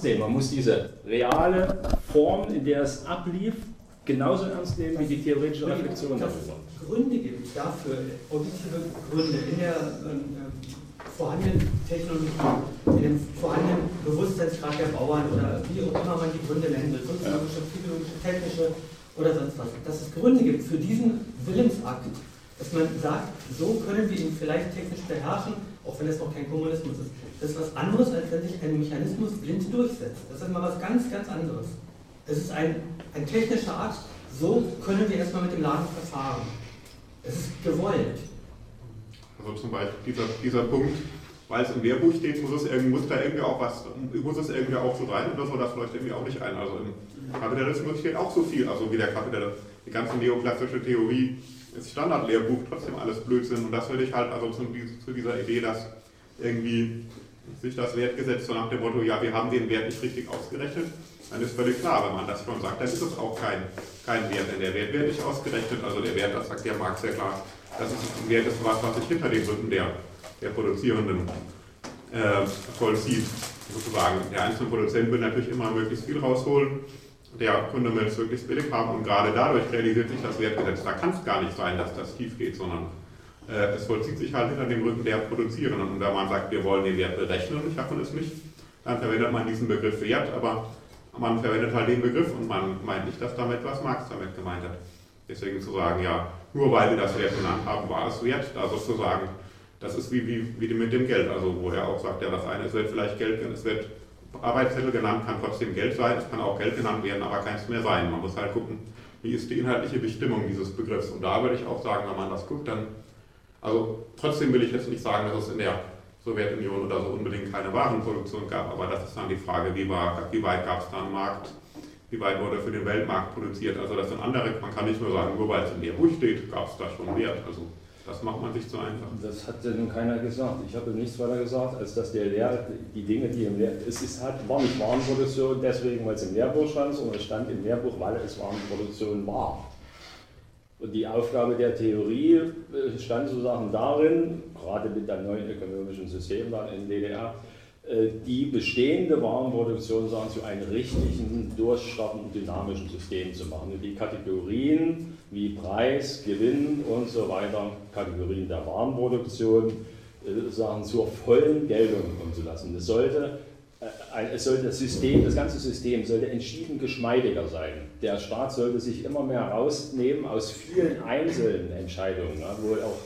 nehmen. Man muss diese reale Form, in der es ablief, genauso ernst nehmen wie die theoretische Reflexion darüber. Dass es Gründe gibt dafür, objektive Gründe in der vorhandenen Technologie, in dem vorhandenen Bewusstseinsgrad der Bauern oder wie auch immer man die Gründe nennen will, soziologische, psychologische, technische oder sonst was, dass es Gründe gibt für diesen Willensakt, dass man sagt, so können wir ihn vielleicht technisch beherrschen, auch wenn es noch kein Kommunismus ist. Das ist was anderes, als wenn sich ein Mechanismus blind durchsetzt. Das ist mal was ganz, ganz anderes. Es ist ein technischer Akt, so können wir erstmal mit dem Laden verfahren. Es ist gewollt. Also zum Beispiel dieser Punkt, weil es im Lehrbuch steht, muss es irgendwie auch so sein oder so, das leuchtet irgendwie auch nicht ein. Also im Kapitalismus steht auch so viel, also wie der Kapitalismus, die ganze neoklassische Theorie ist Standardlehrbuch, trotzdem alles Blödsinn. Und das würde ich halt also zu dieser Idee, dass irgendwie sich das Wertgesetz so nach dem Motto, ja, wir haben den Wert nicht richtig ausgerechnet, dann ist völlig klar, wenn man das schon sagt, dann ist es auch kein Wert, denn der Wert wird nicht ausgerechnet, also der Wert, das sagt der Marx sehr klar, das ist ein Wert, ist was sich hinter dem Rücken der Produzierenden vollzieht, sozusagen. Der einzelne Produzent will natürlich immer möglichst viel rausholen, der Kunde will es möglichst billig haben und gerade dadurch realisiert sich das Wertgesetz. Da kann es gar nicht sein, dass das tief geht, sondern es vollzieht sich halt hinter dem Rücken der Produzierenden. Und wenn man sagt, wir wollen den Wert berechnen und schaffen es nicht, dann verwendet man diesen Begriff Wert, aber man verwendet halt den Begriff und man meint nicht, dass damit was Marx damit gemeint hat. Deswegen zu sagen, ja, nur weil wir das Wert genannt haben, war es wert, da sozusagen, das ist wie mit dem Geld, also wo er auch sagt, ja, das eine, es wird vielleicht Geld, es wird Arbeitszettel genannt, kann trotzdem Geld sein, es kann auch Geld genannt werden, aber keins mehr sein. Man muss halt gucken, wie ist die inhaltliche Bestimmung dieses Begriffs. Und da würde ich auch sagen, wenn man das guckt, dann, also trotzdem will ich jetzt nicht sagen, dass es in der Sowjetunion oder so unbedingt keine Warenproduktion gab, aber das ist dann die Frage, wie weit gab es da einen Markt, wie weit wurde für den Weltmarkt produziert. Also das sind andere, man kann nicht nur sagen, nur weil es in Lehrbuch steht, gab es da schon Wert. Also das macht man sich zu einfach. Das hat nun keiner gesagt. Ich habe nichts weiter gesagt, als dass die Dinge, die im Lehrbuch, war nicht Warenproduktion deswegen, weil es im Lehrbuch stand, sondern es stand im Lehrbuch, weil es Warenproduktion war. Und die Aufgabe der Theorie stand sozusagen darin, gerade mit dem neuen ökonomischen System dann in DDR, die bestehende Warenproduktion sagen, zu einem richtigen, durchstartenden, dynamischen System zu machen. Und die Kategorien wie Preis, Gewinn und so weiter, Kategorien der Warenproduktion, sagen, zur vollen Geltung kommen zu lassen. Es sollte das ganze System sollte entschieden geschmeidiger sein. Der Staat sollte sich immer mehr rausnehmen aus vielen einzelnen Entscheidungen, ja, wo auch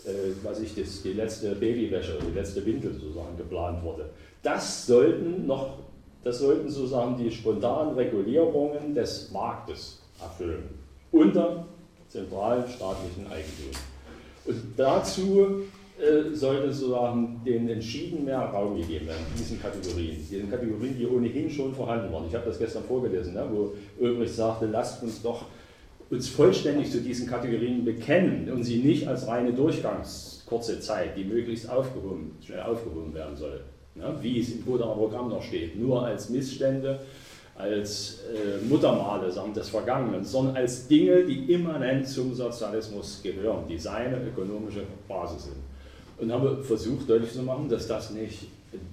die letzte Babywäsche oder die letzte Windel sozusagen geplant wurde. Das sollten sozusagen die spontanen Regulierungen des Marktes erfüllen, unter zentralen staatlichen Eigentum. Und dazu sollte sozusagen denen entschieden mehr Raum gegeben werden, diesen Kategorien, die ohnehin schon vorhanden waren. Ich habe das gestern vorgelesen, ne, wo Ulbricht sagte, lasst uns doch uns vollständig zu diesen Kategorien bekennen und sie nicht als reine kurze Zeit, die möglichst schnell aufgehoben werden soll, ne, wie es im Bodener Programm noch steht, nur als Missstände, als Muttermale des Vergangenen, sondern als Dinge, die immanent zum Sozialismus gehören, die seine ökonomische Basis sind. Und haben versucht deutlich zu machen, dass das nicht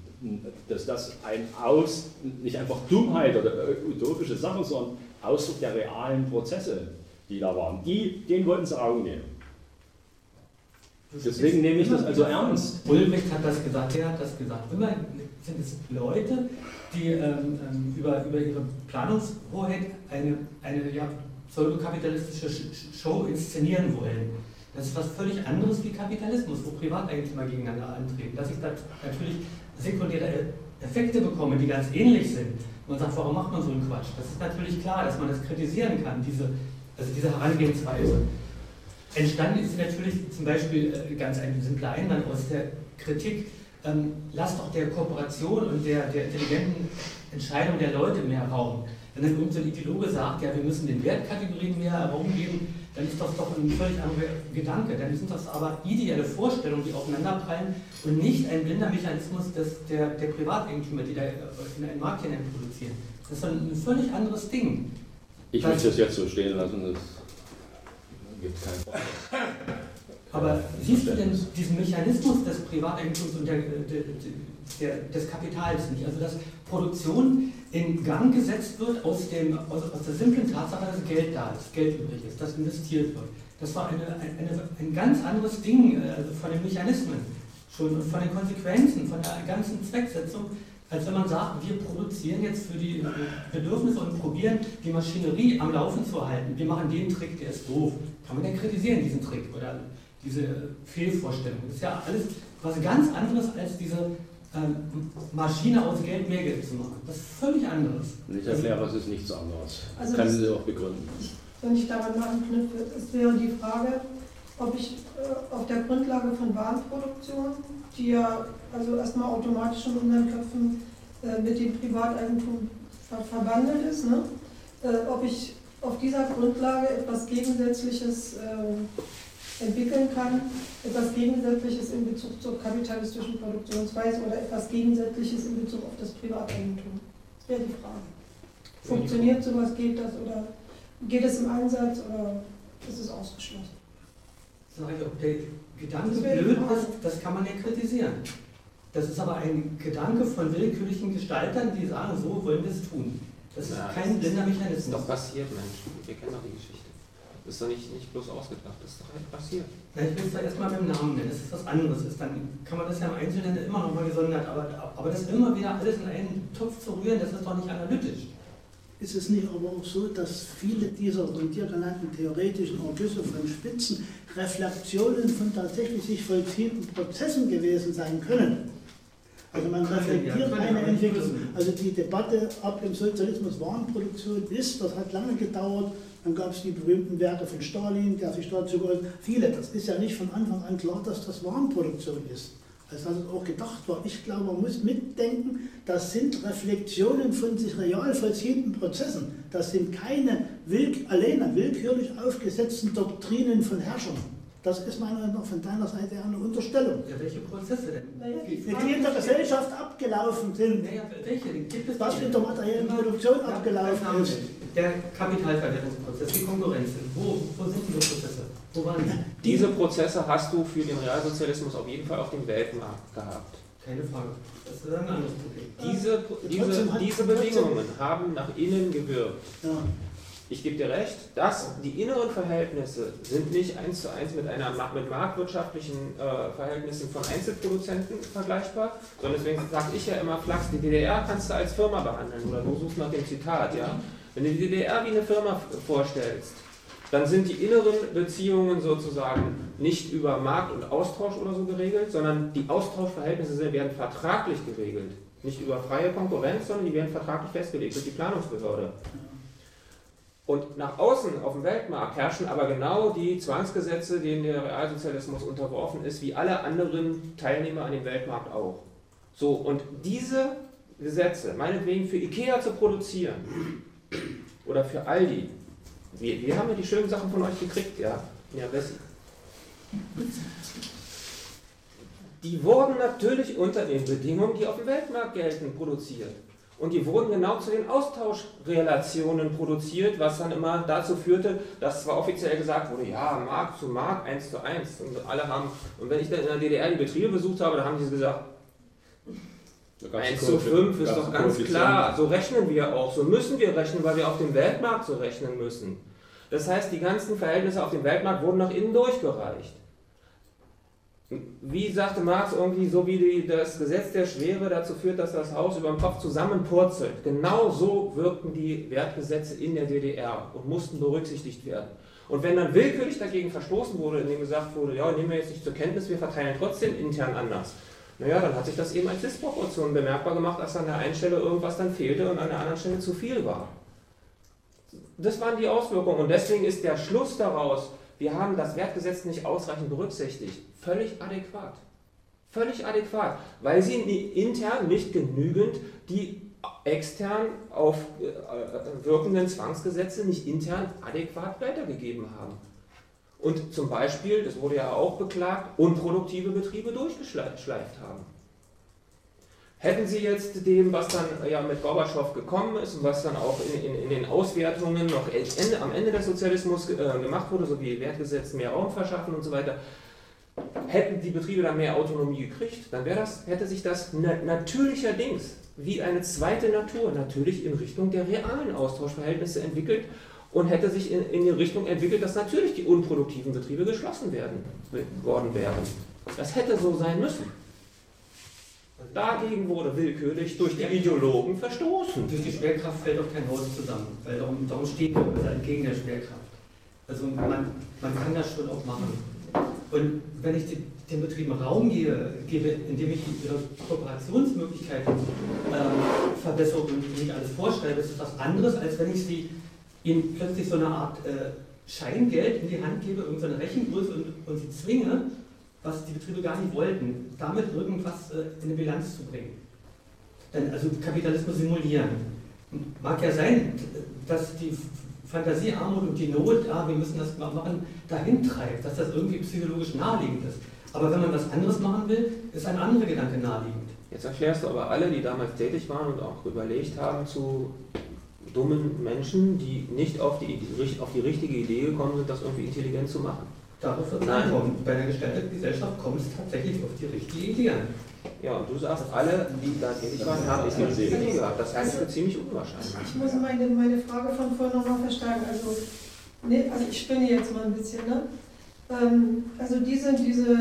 einfach Dummheit oder utopische Sachen, sondern Ausdruck der realen Prozesse, die da waren. Den wollten sie Raum nehmen. Deswegen nehme ich das also ernst. Ulbricht hat das gesagt, er hat das gesagt. Immer sind es Leute, die über ihre Planungshoheit eine pseudokapitalistische Show inszenieren wollen. Das ist was völlig anderes wie Kapitalismus, wo Privateigentümer gegeneinander antreten. Dass ich da natürlich sekundäre Effekte bekomme, die ganz ähnlich sind. Man sagt, warum macht man so einen Quatsch? Das ist natürlich klar, dass man das kritisieren kann, diese Herangehensweise. Entstanden ist sie natürlich zum Beispiel ganz ein simpler Einwand aus der Kritik, lasst doch der Kooperation und der intelligenten Entscheidung der Leute mehr Raum. Wenn dann irgendein so Ideologe sagt, ja, wir müssen den Wertkategorien mehr Raum geben, dann ist das doch ein völlig anderer Gedanke. Dann sind das aber ideelle Vorstellungen, die aufeinanderprallen und nicht ein blinder Mechanismus der Privateigentümer, die da in einen Markt hinein produzieren. Das ist ein völlig anderes Ding. Ich möchte das jetzt so stehen lassen, das gibt keinen Problem. Aber siehst du denn diesen Mechanismus des Privateigentums und des Kapitals nicht? Also dass Produktion in Gang gesetzt wird aus der simplen Tatsache, dass Geld da ist, Geld übrig ist, dass investiert wird. Das war ein ganz anderes Ding, also von den Mechanismen schon und von den Konsequenzen, von der ganzen Zwecksetzung, als wenn man sagt, wir produzieren jetzt für die Bedürfnisse und probieren, die Maschinerie am Laufen zu halten. Wir machen den Trick, der ist doof. Kann man denn kritisieren, diesen Trick oder diese Fehlvorstellung? Das ist ja alles was ganz anderes als diese Maschine aus Geld mehr Geld zu machen. Das ist völlig anderes. Ich erkläre, es ist nichts anderes. Also Kann Sie auch begründen. Wenn ich daran mal anknüpfe, es wäre die Frage, ob ich auf der Grundlage von Warenproduktion, die ja also erstmal automatisch in unseren Köpfen mit dem Privateigentum verbandelt ist, ne? Ob ich auf dieser Grundlage etwas Gegensätzliches entwickeln kann, etwas Gegensätzliches in Bezug zur kapitalistischen Produktionsweise oder etwas Gegensätzliches in Bezug auf das Privateigentum. Das wäre die Frage. Funktioniert sowas, geht das oder geht es im Einsatz oder ist es ausgeschlossen? Sag ich, ob der Gedanke blöd ist, das kann man ja kritisieren. Das ist aber ein Gedanke von willkürlichen Gestaltern, die sagen, so wollen wir es tun. Das ist kein blinder Mechanismus. Das ist doch passiert, Mensch. Wir kennen doch die Geschichte. Das ist doch nicht bloß ausgedacht, das ist doch halt passiert. Na, ich will es da erstmal mit dem Namen nennen, das ist was anderes. Dann kann man das ja im Einzelnen immer noch mal gesondert, aber das immer wieder alles in einen Topf zu rühren, das ist doch nicht analytisch. Ist es nicht aber auch so, dass viele dieser von dir genannten theoretischen Ergüsse von Spitzen Reflexionen von tatsächlich sich vollziehenden Prozessen gewesen sein können? Also man reflektiert eine Entwicklung. Also die Debatte ab dem Sozialismus Warenproduktion ist, das hat lange gedauert. Dann gab es die berühmten Werke von Stalin, der sich dazu geäußert hat. Viele, das ist ja nicht von Anfang an klar, dass das Warenproduktion ist. Als das auch gedacht war. Ich glaube, man muss mitdenken, das sind Reflexionen von sich real vollziehenden Prozessen. Das sind keine alleine willkürlich aufgesetzten Doktrinen von Herrschern. Das ist meiner Meinung nach von deiner Seite eine Unterstellung. Ja, welche Prozesse denn? Die in der Gesellschaft abgelaufen sind. Naja, welche? Gibt es Was in der materiellen Produktion abgelaufen ist. Der Kapitalverwertungsprozess, die Konkurrenz. Wo sind diese Prozesse? Wo waren die? Diese Prozesse hast du für den Realsozialismus auf jeden Fall auf dem Weltmarkt gehabt. Keine Frage. Das ist ein anderes Problem. Diese Bedingungen haben nach innen gewirkt. Ja. Ich gebe dir recht, die inneren Verhältnisse sind nicht 1:1 mit marktwirtschaftlichen Verhältnissen von Einzelproduzenten vergleichbar, sondern deswegen sage ich ja immer Flachs, die DDR kannst du als Firma behandeln, oder du suchst nach dem Zitat. Ja? Wenn du die DDR wie eine Firma vorstellst, dann sind die inneren Beziehungen sozusagen nicht über Markt und Austausch oder so geregelt, sondern die Austauschverhältnisse werden vertraglich geregelt. Nicht über freie Konkurrenz, sondern die werden vertraglich festgelegt durch die Planungsbehörde. Und nach außen auf dem Weltmarkt herrschen aber genau die Zwangsgesetze, denen der Realsozialismus unterworfen ist, wie alle anderen Teilnehmer an dem Weltmarkt auch. So, und diese Gesetze, meinetwegen für Ikea zu produzieren oder für Aldi, wir haben ja die schönen Sachen von euch gekriegt, ja, Bessie. Die wurden natürlich unter den Bedingungen, die auf dem Weltmarkt gelten, produziert. Und die wurden genau zu den Austauschrelationen produziert, was dann immer dazu führte, dass zwar offiziell gesagt wurde, ja, Markt zu Markt, 1:1. Und wenn ich dann in der DDR die Betriebe besucht habe, dann haben die gesagt, 1:5 ist doch ganz klar, so rechnen wir auch, so müssen wir rechnen, weil wir auf dem Weltmarkt so rechnen müssen. Das heißt, die ganzen Verhältnisse auf dem Weltmarkt wurden nach innen durchgereicht. Wie sagte Marx irgendwie, so wie das Gesetz der Schwere dazu führt, dass das Haus über dem Kopf zusammenpurzelt. Genau so wirkten die Wertgesetze in der DDR und mussten berücksichtigt werden. Und wenn dann willkürlich dagegen verstoßen wurde, indem gesagt wurde, ja, nehmen wir jetzt nicht zur Kenntnis, wir verteilen trotzdem intern anders. Naja, dann hat sich das eben als Disproportion bemerkbar gemacht, dass an der einen Stelle irgendwas dann fehlte und an der anderen Stelle zu viel war. Das waren die Auswirkungen und deswegen ist der Schluss daraus, wir haben das Wertgesetz nicht ausreichend berücksichtigt, völlig adäquat. Völlig adäquat, weil sie intern nicht genügend die extern wirkenden Zwangsgesetze nicht intern adäquat weitergegeben haben. Und zum Beispiel, das wurde ja auch beklagt, unproduktive Betriebe durchgeschleift haben. Hätten Sie jetzt dem, was dann ja mit Gorbatschow gekommen ist und was dann auch in den Auswertungen noch am Ende des Sozialismus gemacht wurde, so wie Wertgesetz mehr Raum verschaffen und so weiter, Hätten die Betriebe dann mehr Autonomie gekriegt, dann hätte sich das natürlicherdings wie eine zweite Natur natürlich in Richtung der realen Austauschverhältnisse entwickelt und hätte sich in die Richtung entwickelt, dass natürlich die unproduktiven Betriebe geschlossen worden wären. Das hätte so sein müssen. Dagegen wurde willkürlich durch die Ideologen verstoßen. Durch die Schwerkraft fällt auch kein Haus zusammen, weil darum stehen wir entgegen der Schwerkraft. Also man kann das schon auch machen. Und wenn ich den Betrieben Raum gebe, indem ich ihre Kooperationsmöglichkeiten verbessere und nicht alles vorschreibe, ist das was anderes, als wenn ich ihnen plötzlich so eine Art Scheingeld in die Hand gebe, irgendeine Rechengröße und sie zwinge, was die Betriebe gar nicht wollten, damit irgendwas in eine Bilanz zu bringen. Also Kapitalismus simulieren. Mag ja sein, dass die Fantasiearmut und die Not, wir müssen das mal machen, dahin treibt, dass das irgendwie psychologisch naheliegend ist. Aber wenn man was anderes machen will, ist ein anderer Gedanke naheliegend. Jetzt erklärst du aber alle, die damals tätig waren und auch überlegt haben, zu dummen Menschen, die nicht auf die richtige Idee gekommen sind, das irgendwie intelligent zu machen. Darauf wird es ankommen. Bei einer gestalteten Gesellschaft kommt es tatsächlich auf die richtige Idee an. Ja, und du sagst, alle, die da tätig waren, haben es nicht Idee gehabt. Das halte ich für ziemlich unwahrscheinlich. Ich muss meine Frage von vorhin nochmal verstärken. Also ich spinne jetzt mal ein bisschen. Ne? Also dieser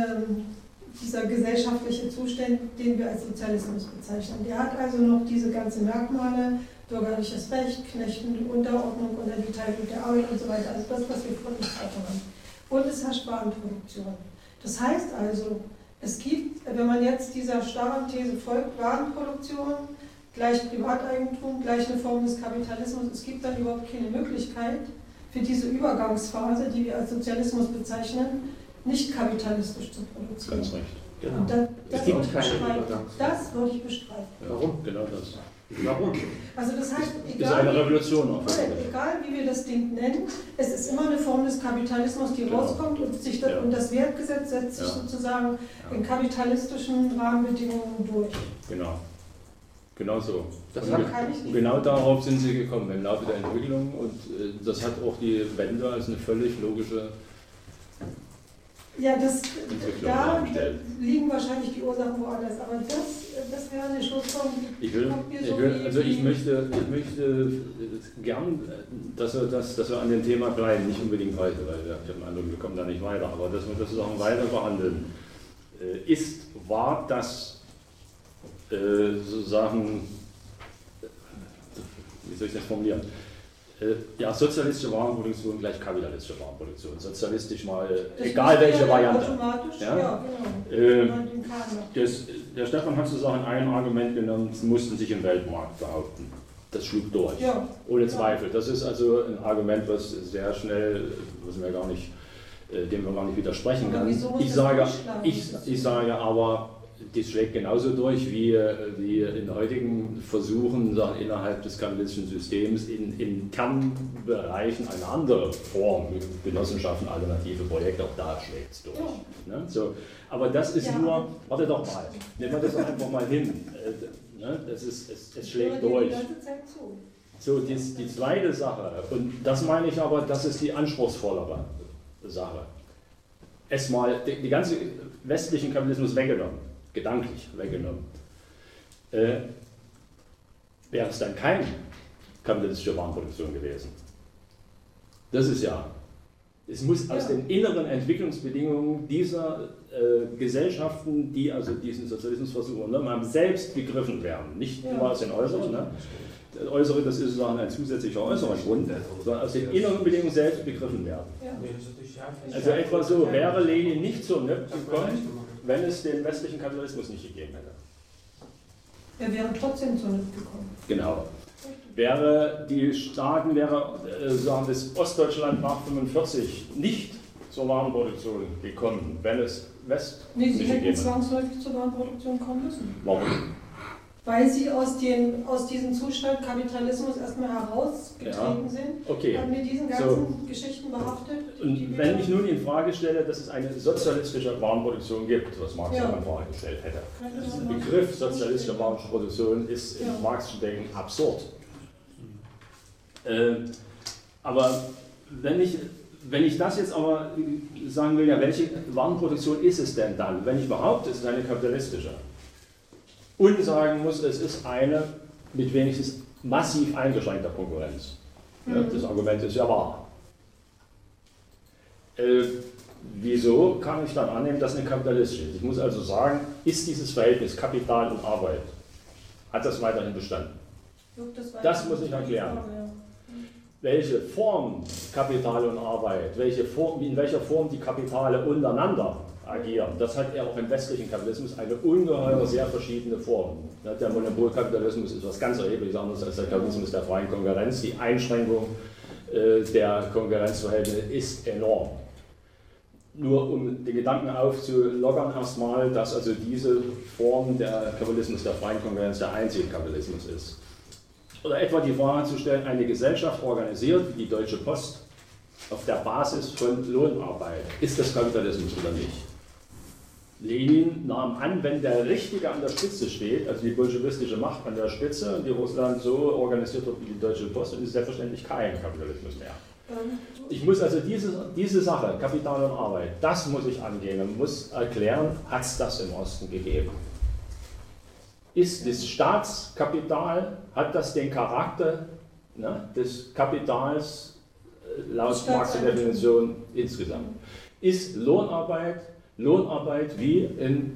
gesellschaftliche Zustand, den wir als Sozialismus bezeichnen, der hat also noch diese ganzen Merkmale, bürgerliches Recht, Knechten, Unterordnung unter die Teilung der Arbeit und so weiter. Also das, was wir vorhin besprochen haben. Und es herrscht Warenproduktion. Das heißt also, es gibt, wenn man jetzt dieser starren These folgt, Warenproduktion gleich Privateigentum, gleich eine Form des Kapitalismus, es gibt dann überhaupt keine Möglichkeit für diese Übergangsphase, die wir als Sozialismus bezeichnen, nicht kapitalistisch zu produzieren. Ganz recht. Genau. Und Es gibt keine Übergangsphase. Das würde ich bestreiten. Ja, warum? Genau das. Warum? Also das heißt, Ist eine Revolution auch. egal wie wir das Ding nennen, es ist immer eine Form des Kapitalismus, die rauskommt und und das Wertgesetz setzt sich sozusagen in kapitalistischen Rahmenbedingungen durch. Genau so. Und genau darauf sind sie gekommen im Laufe der Entwicklung und das hat auch die Wende als eine völlig logische Entwicklung dargestellt. Liegen wahrscheinlich die Ursachen woanders, aber das wäre eine Schlussfolgerung. Ich möchte gern, dass wir an dem Thema bleiben, nicht unbedingt heute, weil ich habe den Eindruck, wir kommen da nicht weiter, aber dass wir das Sachen weiter behandeln. War das sozusagen, wie soll ich das formulieren? Sozialistische Warenproduktion gleich kapitalistische Warenproduktion. Sozialistisch mal, das egal welche Variante. Automatisch, genau. Der Stefan hat sozusagen ein Argument genommen, sie mussten sich im Weltmarkt behaupten. Das schlug durch. Ja. Ohne Zweifel. Das ist also ein Argument, was sehr schnell, dem wir gar nicht widersprechen kann. Ich sage aber, das schlägt genauso durch wie in heutigen Versuchen, innerhalb des kapitalistischen Systems in Kernbereichen eine andere Form, Genossenschaften, alternative Projekte, auch da schlägt es durch. Ja. Ne? So. Aber das ist nur, warte doch mal, nehmen wir das doch einfach mal hin. Ne? Es schlägt durch. So, die zweite Sache, und das meine ich aber, das ist die anspruchsvollere Sache. Erstmal die ganze westlichen Kapitalismus weggenommen. Gedanklich weggenommen, wäre es dann keine kapitalistische Warenproduktion gewesen. Das ist es muss aus den inneren Entwicklungsbedingungen dieser Gesellschaften, die also diesen Sozialismus versuchen, haben selbst begriffen werden, nicht nur aus den Äußeren. Ne? Das Äußere, das ist sozusagen ein zusätzlicher äußerer Grund, sondern aus den inneren Bedingungen selbst begriffen werden. Also etwa so wäre Lenin nicht zur NÖP gekommen, wenn es den westlichen Kapitalismus nicht gegeben hätte. Er wäre trotzdem zur NÖP gekommen. Genau. Sagen das Ostdeutschland nach 1945 nicht zur Warenproduktion gekommen, wenn es West nicht gegeben hätte. Sie hätten zwangsläufig zur Warenproduktion kommen müssen. Warum? Weil sie aus diesem Zustand Kapitalismus erstmal herausgetreten sind und mit diesen ganzen Geschichten behaftet. Und wenn ich nun in Frage stelle, dass es eine sozialistische Warenproduktion gibt, was Marx ja in Frage gestellt hätte. Der Begriff sozialistische Warenproduktion ist im Marxischen Denken absurd. Aber wenn ich Wenn ich das jetzt aber sagen will, ja, welche Warenproduktion ist es denn dann? Wenn ich behaupte, es ist eine kapitalistische und sagen muss, es ist eine mit wenigstens massiv eingeschränkter Konkurrenz. Ja, das Argument ist ja wahr. Wieso kann ich dann annehmen, dass eine kapitalistische ist? Ich muss also sagen, ist dieses Verhältnis Kapital und Arbeit, hat das weiterhin bestanden? Das muss ich erklären. Welche Form Kapital und Arbeit, in welcher Form die Kapitale untereinander agieren, das hat ja auch im westlichen Kapitalismus eine ungeheuer sehr verschiedene Form. Der Monopolkapitalismus ist was ganz erheblich anderes als der Kapitalismus der freien Konkurrenz. Die Einschränkung der Konkurrenzverhältnisse ist enorm. Nur um den Gedanken aufzulockern erstmal, dass also diese Form der Kapitalismus der freien Konkurrenz der einzige Kapitalismus ist. Oder etwa die Frage zu stellen, eine Gesellschaft organisiert wie die Deutsche Post auf der Basis von Lohnarbeit. Ist das Kapitalismus oder nicht? Lenin nahm an, wenn der Richtige an der Spitze steht, also die bolschewistische Macht an der Spitze und die Russland so organisiert wird wie die Deutsche Post, dann ist selbstverständlich kein Kapitalismus mehr. Ich muss also diese Sache, Kapital und Arbeit, das muss ich angehen und muss erklären, hat es das im Osten gegeben? Ist das Staatskapital, hat das den Charakter des Kapitals laut Marxischer Definition insgesamt? Ist Lohnarbeit wie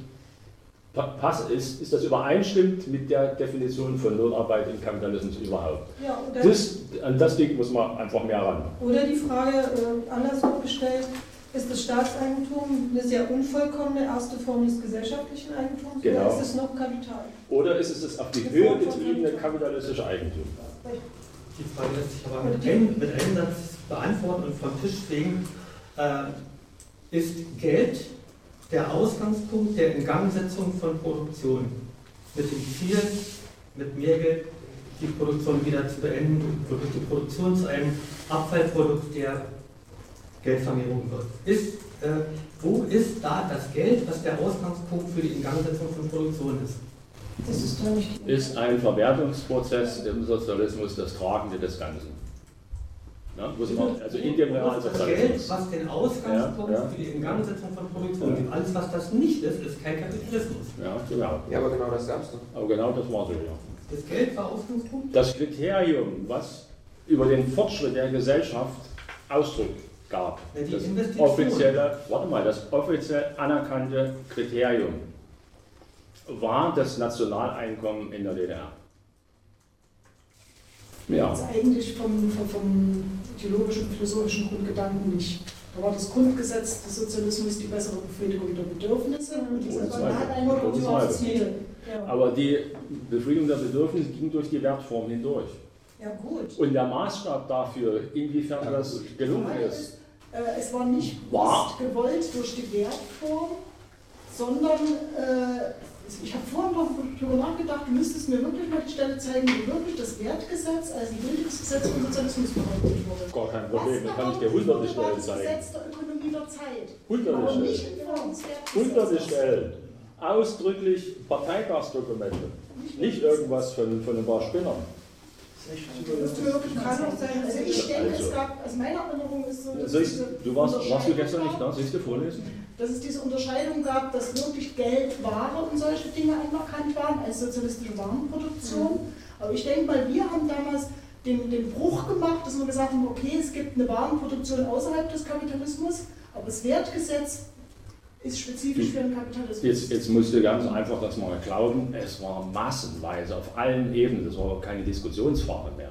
ist das übereinstimmt mit der Definition von Lohnarbeit im Kapitalismus überhaupt? Ja, an das Ding muss man einfach mehr ran. Oder die Frage andersrum gestellt, ist das Staatseigentum eine sehr unvollkommene erste Form des gesellschaftlichen Eigentums, genau. Oder ist es noch Kapital? Oder ist es das auf die Höhe getriebene kapitalistische Eigentum? Die Frage lässt sich aber mit einem Satz beantworten und vom Tisch fegen. Ist Geld der Ausgangspunkt der Ingangsetzung von Produktion? Mit dem Ziel, mit mehr Geld die Produktion wieder zu beenden und durch die Produktion zu einem Abfallprodukt der Geldvermehrung wird. Wo ist da das Geld, was der Ausgangspunkt für die Ingangsetzung von Produktion ist? Das ist doch nicht ist ein Verwertungsprozess im Sozialismus das Tragende des Ganzen. Ja, also in dem das Geld, was den Ausgangspunkt für die Ingangsetzung von Produktion gibt. Alles, was das nicht ist, ist kein Kapitalismus. Ja, genau. Ja, aber genau das gab's doch. Aber genau das war so, ja. Das Geld war Ausgangspunkt? Das Kriterium, was über den Fortschritt der Gesellschaft Ausdruck gab, das offiziell anerkannte Kriterium, war das Nationaleinkommen in der DDR. Ja. Das ist eigentlich vom ideologischen und philosophischen Grundgedanken nicht. Da war das Grundgesetz des Sozialismus die bessere Befriedigung der Bedürfnisse und das Nationaleinkommen war das Ziel. Aber die Befriedigung der Bedürfnisse ging durch die Wertform hindurch. Ja, gut. Und der Maßstab dafür, inwiefern das gelungen ist, es war nicht gewollt durch die Wertform, sondern ich habe vorhin noch darüber nachgedacht, du müsstest mir wirklich mal die Stelle zeigen, wo wirklich das Wertgesetz als ein gültiges Gesetz vom Sozialismus behauptet wurde. Gar kein Problem, da kann ich dir hunderte Stellen zeigen. Das Gesetz der Ökonomie der Zeit. Hunderte Stellen. Hunderte Stellen. Ausdrücklich Parteitagsdokumente. Nicht irgendwas von ein paar Spinnern. Also ich denke, es gab, also meine Erinnerung ist so, warst du gestern nicht da? Sollst du vorlesen? Dass es diese Unterscheidung gab, dass wirklich Geld, Ware und solche Dinge anerkannt waren als sozialistische Warenproduktion. Aber ich denke mal, wir haben damals den Bruch gemacht, dass wir gesagt haben, okay, es gibt eine Warenproduktion außerhalb des Kapitalismus, aber das Wertgesetz ist spezifisch für den Kapitalismus. Jetzt musst du ganz einfach das mal glauben, es war massenweise auf allen Ebenen, das war keine Diskussionsfrage mehr.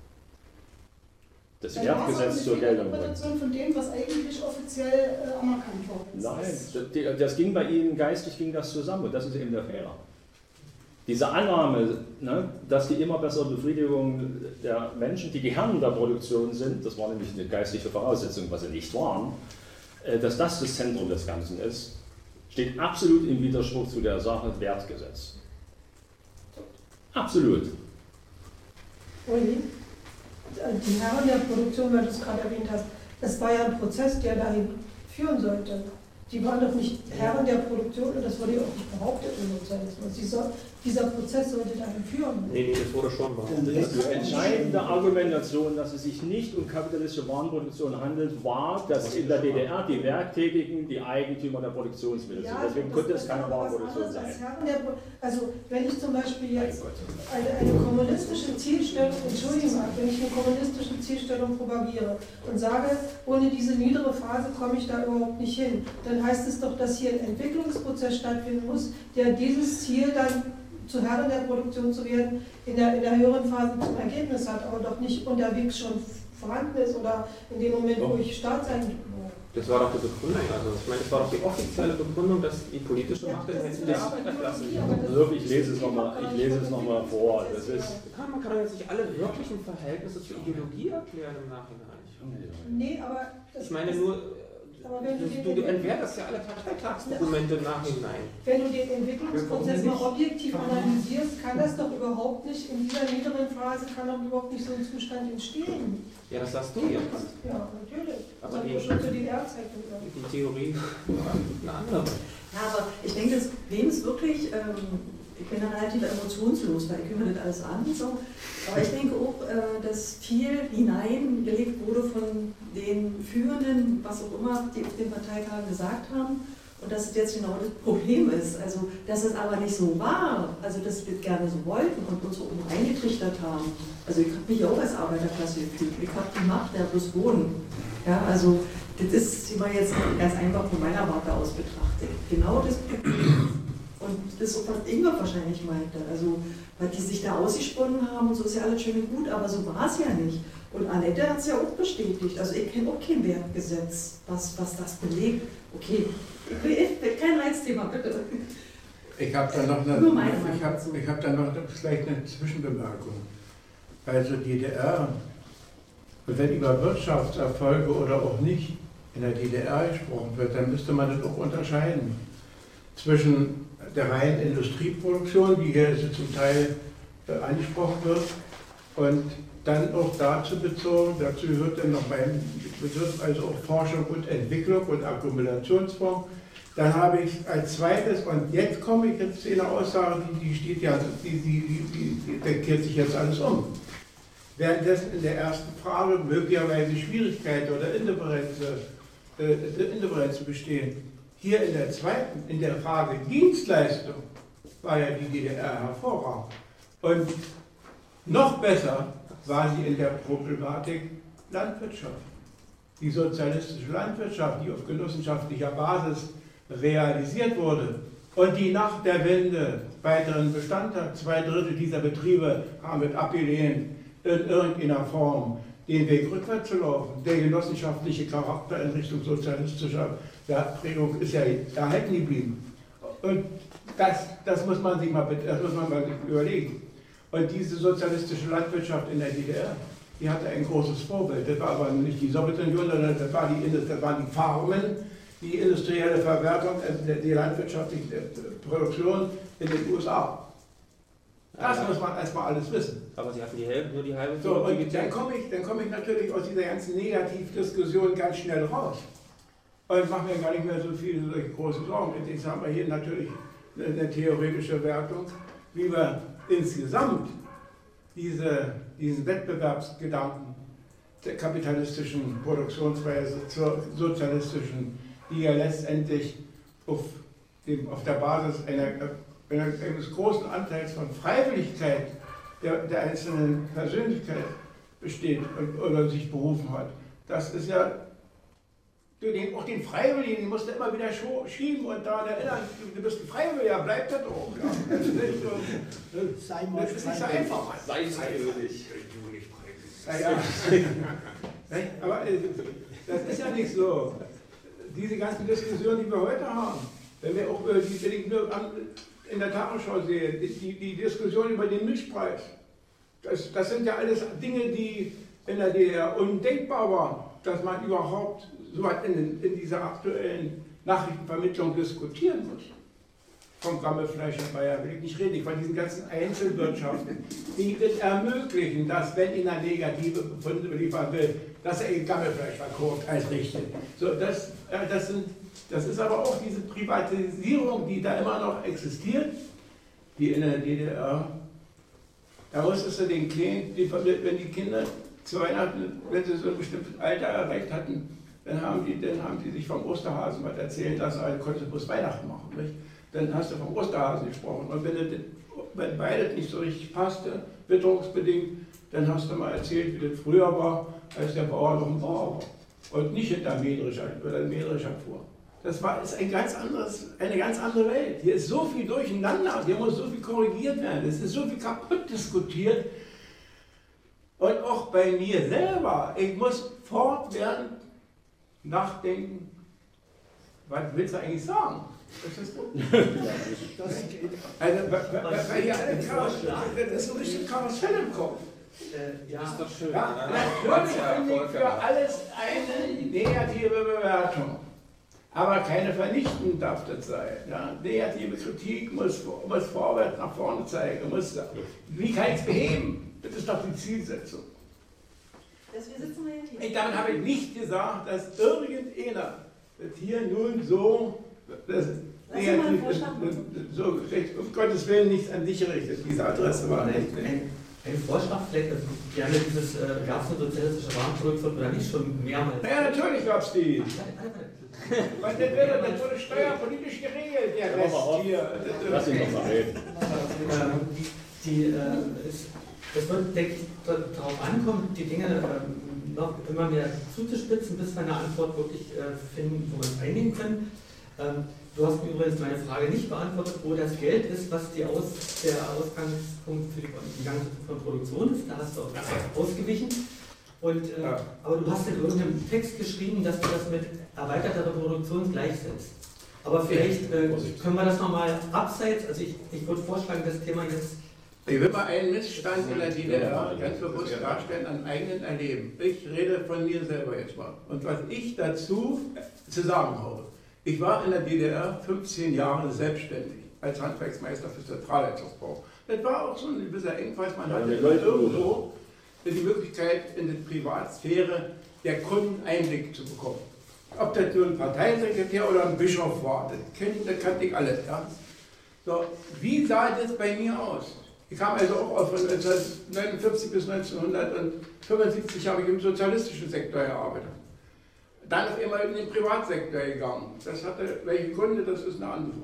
Das Wertgesetz zur Geltung bringt. Von dem, was eigentlich offiziell anerkannt worden ist. Nein, das ging bei Ihnen geistig ging das zusammen und das ist eben der Fehler. Diese Annahme, dass die immer bessere Befriedigung der Menschen, die Herren der Produktion sind, das war nämlich eine geistige Voraussetzung, was sie nicht waren, dass das Zentrum des Ganzen ist, steht absolut im Widerspruch zu der Sache Wertgesetz. Absolut. Uli, die Herren der Produktion, weil du es gerade erwähnt hast, es war ja ein Prozess, der dahin führen sollte. Die waren doch nicht Herren der Produktion und das wurde ja auch nicht behauptet im Sozialismus. Dieser Prozess sollte dahin führen. Nee, das wurde schon mal. Die entscheidende Argumentation, dass es sich nicht um kapitalistische Warenproduktion handelt, war, dass in der DDR die Werktätigen die Eigentümer der Produktionsmittel sind. Deswegen konnte es keine Warenproduktion sein. Also wenn ich zum Beispiel jetzt eine kommunistische Zielstellung, Entschuldigung, wenn ich eine kommunistische Zielstellung propagiere und sage, ohne diese niedere Phase komme ich da überhaupt nicht hin, dann heißt es doch, dass hier ein Entwicklungsprozess stattfinden muss, der dieses Ziel dann zu Herren der Produktion zu werden, in der höheren Phase zum Ergebnis hat, aber doch nicht unterwegs schon vorhanden ist oder in dem Moment, wo ich Staat sein will. Das war doch die Begründung, also ich meine, das war doch die offizielle Begründung, dass die politische Macht in Händen der Arbeiterklasse liegt. Ich lese es nochmal vor. Das ist Man kann doch jetzt nicht alle wirklichen Verhältnisse zur Ideologie erklären im Nachhinein. Nee, aber ich meine nur, du entwertest ja alle Parteitagsdokumente im Nachhinein. Wenn du den Entwicklungsprozess mal objektiv analysierst, kann das doch überhaupt nicht, in dieser niederen Phase kann doch überhaupt nicht so ein Zustand entstehen. Ja, das sagst du jetzt. Ja, natürlich. Aber das schon zu DDR-Zeit. Die Theorie war eine andere. Ja, aber ich denke, das Problem ist wirklich, ich bin da relativ emotionslos, weil ich höre mir das alles an. So. Aber ich denke auch, dass viel hineingelegt wurde von den Führenden, was auch immer, die auf den Parteitagen gesagt haben. Und dass es jetzt genau das Problem ist. Also, dass es aber nicht so war, also dass wir es gerne so wollten und uns so eingetrichtert haben. Also ich habe mich auch als Arbeiterklasse gefühlt. Ich habe die Macht, der bloß wohnen. Ja, also das ist immer jetzt ganz einfach von meiner Warte aus betrachtet. Genau das Problem. Und das ist auch, was Inge wahrscheinlich meinte. Also, weil die sich da ausgesponnen haben und so ist ja alles schön und gut, aber so war es ja nicht. Und Annette hat es ja auch bestätigt. Also ich kenne auch kein Wertgesetz, was das belegt. Okay, ich will kein Reizthema, bitte. Ich habe da noch vielleicht eine Zwischenbemerkung. Also DDR, wenn über Wirtschaftserfolge oder auch nicht in der DDR gesprochen wird, dann müsste man das auch unterscheiden zwischen der reinen Industrieproduktion, wie hier zum Teil angesprochen wird, und dann auch dazu bezogen, dazu gehört dann noch beim Begriff also auch Forschung und Entwicklung und Akkumulationsform. Dann habe ich als zweites, und jetzt komme ich jetzt zu einer Aussage, die steht ja, da kehrt sich jetzt alles um. Währenddessen in der ersten Frage möglicherweise Schwierigkeiten oder Indifferenz bestehen. Hier in der zweiten, in der Frage Dienstleistung, war ja die DDR hervorragend. Und noch besser war sie in der Problematik Landwirtschaft. Die sozialistische Landwirtschaft, die auf genossenschaftlicher Basis realisiert wurde und die nach der Wende weiteren Bestand hat. 2/3 dieser Betriebe haben es abgelehnt, in irgendeiner Form den Weg rückwärts zu laufen. Der genossenschaftliche Charakter in Richtung sozialistischer Prägung ist ja erhalten geblieben. Und das muss man sich mal überlegen. Und diese sozialistische Landwirtschaft in der DDR, die hatte ein großes Vorbild. Das war aber nicht die Sowjetunion, sondern das waren die Farmen, die industrielle Verwertung, die landwirtschaftliche Produktion in den USA. Das muss man erstmal alles wissen. Aber Sie hatten nur die halbe. So, und dann komme ich natürlich aus dieser ganzen Negativdiskussion ganz schnell raus. Und mache mir gar nicht mehr so viele solche große Sorgen. Jetzt haben wir hier natürlich eine theoretische Wertung, wie wir insgesamt diesen Wettbewerbsgedanken der kapitalistischen Produktionsweise zur sozialistischen, die ja letztendlich auf der Basis eines großen Anteils von Freiwilligkeit der einzelnen Persönlichkeit besteht oder sich berufen hat. Das ist ja, auch den Freiwilligen, die musst du immer wieder schieben und daran erinnern, du bist ein Freiwilliger, bleib da drauf. Ja. Das ist nicht so einfach. Sei freiwillig. Ja. Aber das ist ja nicht so. Diese ganzen Diskussionen, die wir heute haben, wenn ich nur in der Tagesschau sehe, die Diskussion über den Milchpreis, das sind ja alles Dinge, die in der DDR undenkbar waren, dass man überhaupt so weit in dieser aktuellen Nachrichtenvermittlung diskutieren muss. Vom Gammelfleisch und Bayer will ich nicht reden, von diesen ganzen Einzelwirtschaften, die es ermöglichen, dass, wenn ihn eine negative Befunde beliefern will, dass er Gammelfleisch verkauft als richtig. So, das sind das ist aber auch diese Privatisierung, die da immer noch existiert, wie in der DDR. Da musstest du den Kleinen, wenn die Kinder zu Weihnachten, wenn sie so ein bestimmtes Alter erreicht hatten, dann haben die sich vom Osterhasen was erzählen lassen, also konntest du bloß Weihnachten machen. Nicht? Dann hast du vom Osterhasen gesprochen. Und wenn beides nicht so richtig passte, witterungsbedingt, dann hast du mal erzählt, wie das früher war, als der Bauer noch ein Bauer war. Und nicht hinter Mähdrescher fuhr. Das ist eine ganz andere Welt. Hier ist so viel durcheinander, hier muss so viel korrigiert werden, es ist so viel kaputt diskutiert. Und auch bei mir selber, ich muss fortwährend nachdenken, was willst du eigentlich sagen? Das ist weil hier das ist so ein bisschen Karussell im Kopf. Ja, ist doch schön. Ja, natürlich finde ich für alles eine negative Bewertung. Aber keine vernichtend darf das sein. Ja? Negative Kritik muss vorwärts nach vorne zeigen. Wie kann ich es beheben? Das ist doch die Zielsetzung. Damit habe ich nicht gesagt, dass irgendeiner das hier nun so negativ so um Gottes Willen nichts an dich richtet. Diese Adresse war nicht. Ein Vorschlag vielleicht, also wir haben ja dieses, gab es eine sozialistische Warenproduktion oder nicht schon mehrmals? Ja, natürlich gab es die. Weil das wurde steuerpolitisch geregelt, der Rest hier. Lass ihn doch mal reden. Es wird, denke ich, darauf ankommen, die Dinge noch immer mehr zuzuspitzen, bis wir eine Antwort wirklich finden, wo wir es einnehmen können. Du hast mir übrigens meine Frage nicht beantwortet, wo das Geld ist, was der Ausgangspunkt für die Gang von Produktion ist. Da hast du auch ausgewichen. Und, aber du hast in irgendeinem Text geschrieben, dass du das mit erweiterter Reproduktion gleichsetzt. Aber vielleicht können wir das nochmal abseits, also ich würde vorschlagen, das Thema jetzt... Ich will mal einen Missstand in der DDR ganz bewusst darstellen an eigenen Erleben. Ich rede von mir selber jetzt mal. Und was ich dazu zu sagen habe. Ich war in der DDR 15 Jahre selbstständig als Handwerksmeister für Zentralleitungsbau. Das war auch so ein gewisser Engpass. Man hatte irgendwo die Möglichkeit, in die Privatsphäre der Kunden Einblick zu bekommen. Ob das nur ein Parteisekretär oder ein Bischof war, das kannte ich alles. Ja? So, wie sah das bei mir aus? Ich kam also auch von 1949 bis 1975 habe ich im sozialistischen Sektor gearbeitet. Dann auf einmal in den Privatsektor gegangen. Das hatte welche Gründe, das ist eine andere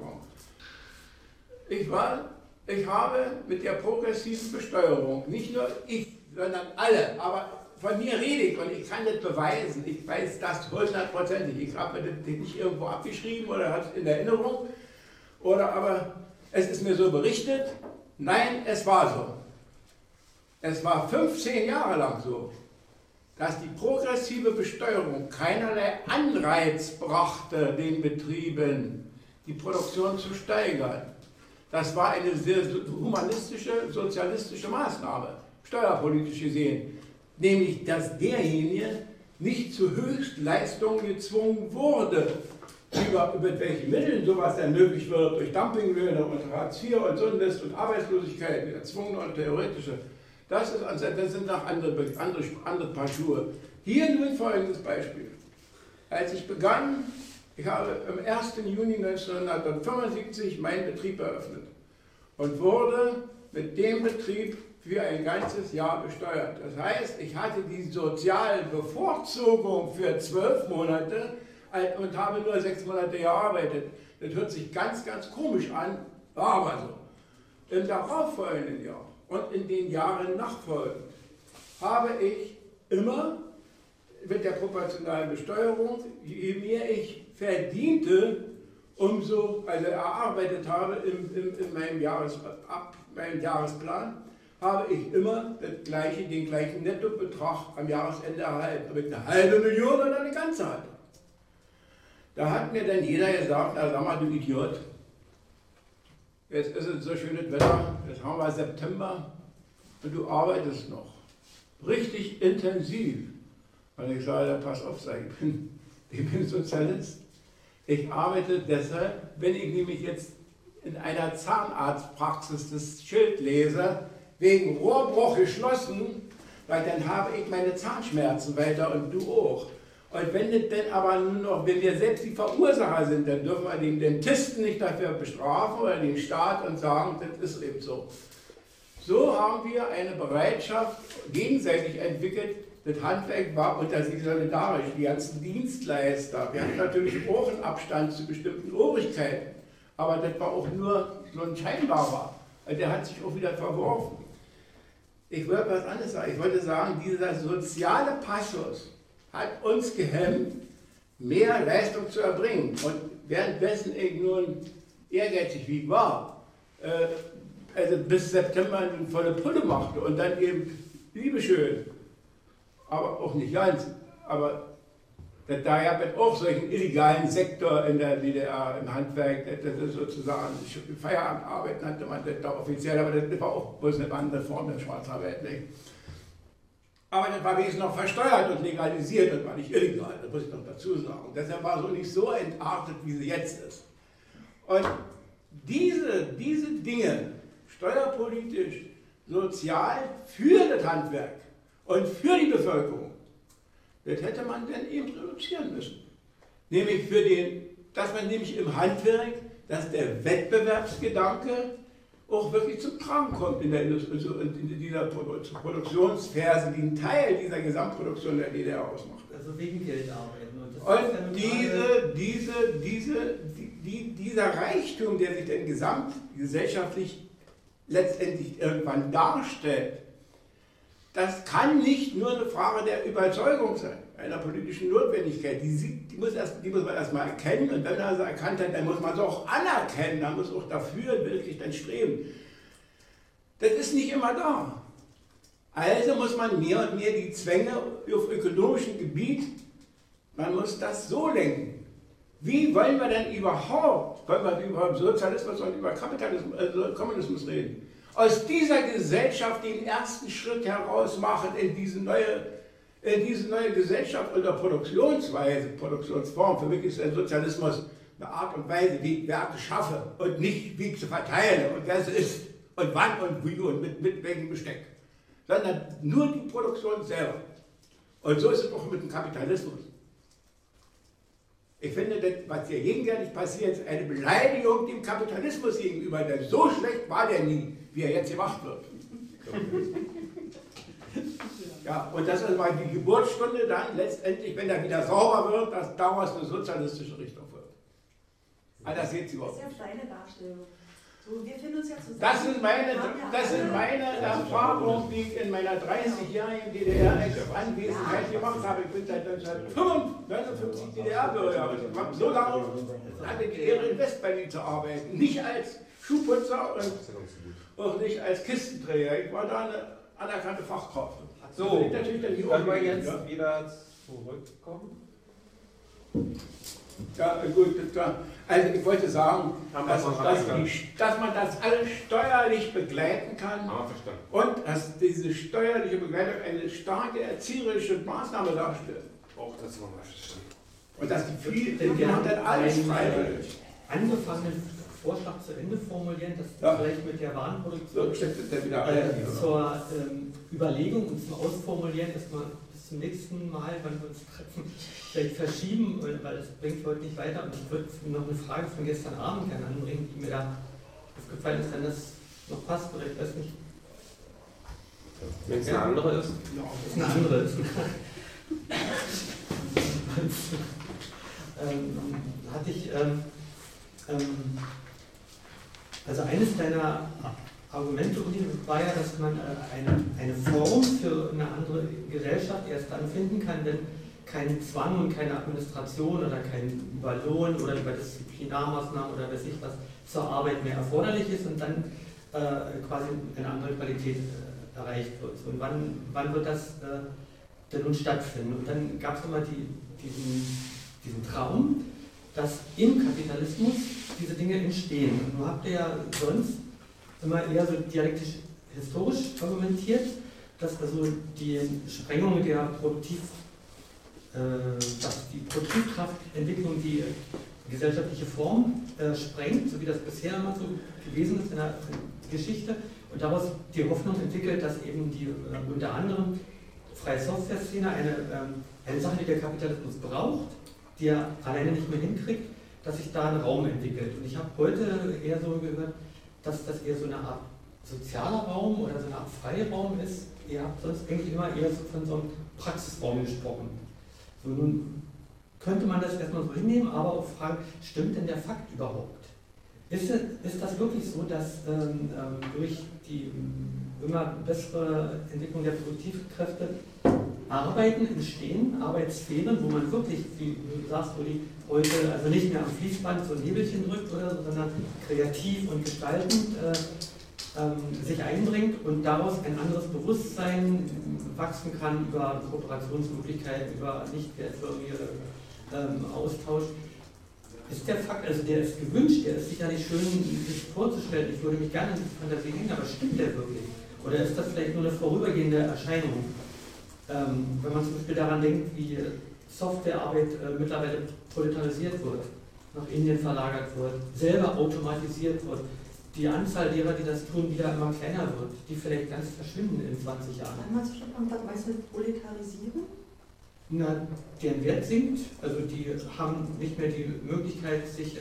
Frage. Ich habe mit der progressiven Besteuerung, nicht nur ich, sondern alle, aber von mir rede ich und ich kann das beweisen. Ich weiß das 100%. Ich habe mir das nicht irgendwo abgeschrieben oder habe es in Erinnerung. Aber es ist mir so berichtet. Nein, es war so. Es war 15 Jahre lang so, dass die progressive Besteuerung keinerlei Anreiz brachte, den Betrieben die Produktion zu steigern. Das war eine sehr humanistische, sozialistische Maßnahme, steuerpolitisch gesehen. Nämlich, dass derjenige nicht zu Höchstleistungen gezwungen wurde, über welche Mittel sowas dann möglich wird, durch Dumpinglöhne und Hartz IV und Sonnenlist und Arbeitslosigkeit, erzwungene und theoretische. Das sind noch andere Paar Schuhe. Hier nun folgendes Beispiel. Als ich begann, ich habe am 1. Juni 1975 meinen Betrieb eröffnet und wurde mit dem Betrieb für ein ganzes Jahr besteuert. Das heißt, ich hatte die Sozialbevorzugung für 12 Monate und habe nur 6 Monate gearbeitet. Das hört sich ganz, ganz komisch an, war aber so. Im darauffolgenden Jahr und in den Jahren nachfolgend habe ich immer mit der proportionalen Besteuerung, je mehr ich verdiente, also erarbeitet habe in meinem Jahresplan, habe ich immer den gleichen Nettobetrag am Jahresende erhalten. Ob ich eine halbe Million oder eine ganze hatte. Da hat mir dann jeder gesagt, na sag mal, du Idiot, jetzt ist es so schönes Wetter, jetzt haben wir September und du arbeitest noch. Richtig intensiv. Und ich sage, pass auf, ich bin Sozialist. Ich arbeite deshalb, wenn ich nämlich jetzt in einer Zahnarztpraxis das Schild lese, wegen Rohrbruch geschlossen, weil dann habe ich meine Zahnschmerzen weiter und du auch. Und wenn das denn aber nur noch, wenn wir selbst die Verursacher sind, dann dürfen wir den Dentisten nicht dafür bestrafen oder den Staat und sagen, das ist eben so. So haben wir eine Bereitschaft gegenseitig entwickelt. Das Handwerk war unter sich solidarisch, die ganzen Dienstleister. Wir hatten natürlich auch einen Abstand zu bestimmten Obrigkeiten, aber das war auch nur so ein scheinbarer. Der hat sich auch wieder verworfen. Ich wollte was anderes sagen. Ich wollte sagen, dieser soziale Passus hat uns gehemmt, mehr Leistung zu erbringen. Und währenddessen ich nun ehrgeizig wie ich war, also bis September eine volle Pulle machte und dann eben, liebeschön, aber auch nicht ganz, aber da gab es auch solchen illegalen Sektor in der DDR im Handwerk, das ist sozusagen Feierabendarbeit nannte man das da offiziell, aber das war auch bloß eine andere Form der Schwarzarbeit. Nicht? Aber das war wenigstens noch versteuert und legalisiert und war nicht illegal, das muss ich noch dazu sagen. Und deshalb war so nicht so entartet, wie sie jetzt ist. Und diese Dinge, steuerpolitisch, sozial, für das Handwerk und für die Bevölkerung, das hätte man dann eben reduzieren müssen. Nämlich dass man nämlich im Handwerk, dass der Wettbewerbsgedanke auch wirklich zum Tragen kommt in dieser Produktionsphase, die einen Teil dieser Gesamtproduktion der DDR ausmacht. Also wegen Geld arbeiten. Und dieser Reichtum, der sich dann gesamtgesellschaftlich letztendlich irgendwann darstellt, das kann nicht nur eine Frage der Überzeugung sein, einer politischen Notwendigkeit. Die muss man erstmal erkennen, und wenn man sie erkannt hat, dann muss man sie auch anerkennen, dann muss auch dafür wirklich dann streben. Das ist nicht immer da. Also muss man mehr und mehr die Zwänge auf ökonomischem Gebiet, man muss das so lenken. Wie wollen wir denn überhaupt über Sozialismus und über Kommunismus reden? Aus dieser Gesellschaft den ersten Schritt heraus machen in diese neue Gesellschaft unter Produktionsweise, Produktionsform. Für mich ist der Sozialismus eine Art und Weise, wie ich Werte schaffe und nicht, wie ich sie verteile und wer es ist und wann und wie und mit welchem Besteck. Sondern nur die Produktion selber. Und so ist es auch mit dem Kapitalismus. Ich finde, das, was hier gegenwärtig passiert, ist eine Beleidigung dem Kapitalismus gegenüber, denn so schlecht war der nie, wie er jetzt gemacht wird. Ja, und das ist mal die Geburtsstunde dann letztendlich, wenn er wieder sauber wird, dass daraus eine sozialistische Richtung wird. Ah, das seht ihr überhaupt. Das ist ja deine Darstellung. So, wir finden uns ja zusammen. Das sind meine Erfahrungen, die ich in meiner 30-jährigen DDR-Anwesenheit gemacht habe. Ich bin seit 1959 DDR-Bürger. Ich habe so lange hatte die Ehre, in West-Berlin zu arbeiten. Nicht als Schuhputzer und auch nicht als Kistenträger. Ich war da eine anerkannte Fachkraft. So, können wir jetzt wieder zurückkommen? Ja, gut, also ich wollte sagen, dass man das alles steuerlich begleiten kann und dass diese steuerliche Begleitung eine starke erzieherische Maßnahme darstellt. Auch das war mal verstanden. Und dass die viel macht dann alles freiwillig. Angefangenen Vorschlag zu Ende formulieren, dass vielleicht mit der Warenproduktion zur Überlegung und zum Ausformulieren, dass man bis zum nächsten Mal, wann wir uns treffen, vielleicht verschieben, weil es bringt heute nicht weiter. Und ich würde noch eine Frage von gestern Abend gerne anbringen, die mir da aufgefallen ist, wenn das noch passt, oder ich weiß nicht. Wenn es eine andere ist? Ja, es ist eine andere. Hatte ich also eines deiner Argumente war ja, dass man eine Form für eine andere Gesellschaft erst dann finden kann, wenn kein Zwang und keine Administration oder kein Überlohn oder über Disziplinarmaßnahmen oder weiß ich was zur Arbeit mehr erforderlich ist und dann quasi eine andere Qualität erreicht wird. Und wann wird das denn nun stattfinden? Und dann gab es immer diesen Traum, dass im Kapitalismus diese Dinge entstehen. Und nun habt ihr ja sonst immer eher so dialektisch historisch argumentiert, dass also die Sprengung der dass die Produktivkraftentwicklung die gesellschaftliche Form sprengt, so wie das bisher immer so gewesen ist in der Geschichte, und daraus die Hoffnung entwickelt, dass eben die unter anderem freie Software-Szene eine Sache, die der Kapitalismus braucht, die er alleine nicht mehr hinkriegt, dass sich da ein Raum entwickelt. Und ich habe heute eher so gehört, dass das eher so eine Art sozialer Raum oder so eine Art Freiraum ist. Ihr habt sonst eigentlich immer eher so von so einem Praxisraum gesprochen. So, nun könnte man das erstmal so hinnehmen, aber auch fragen, stimmt denn der Fakt überhaupt? Ist das wirklich so, dass durch die immer bessere Entwicklung der Produktivkräfte Arbeiten entstehen, Arbeitssphären, wo man wirklich, wie du sagst, wo die heute also nicht mehr am Fließband so ein Hebelchen drückt oder so, sondern kreativ und gestaltend sich einbringt und daraus ein anderes Bewusstsein wachsen kann über Kooperationsmöglichkeiten, über nicht geldförmige Austausch. Ist der Fakt, also der ist gewünscht, der ist sicherlich schön, sich vorzustellen, ich würde mich gerne in die Fantasie hängen, aber stimmt der wirklich? Oder ist das vielleicht nur eine vorübergehende Erscheinung? Wenn man zum Beispiel daran denkt, wie Softwarearbeit mittlerweile proletarisiert wird, nach Indien verlagert wird, selber automatisiert wird, die Anzahl derer, die das tun, wieder immer kleiner wird, die vielleicht ganz verschwinden in 20 Jahren. Was meinst du mit proletarisieren? Na, deren Wert sinkt, also die haben nicht mehr die Möglichkeit, sich,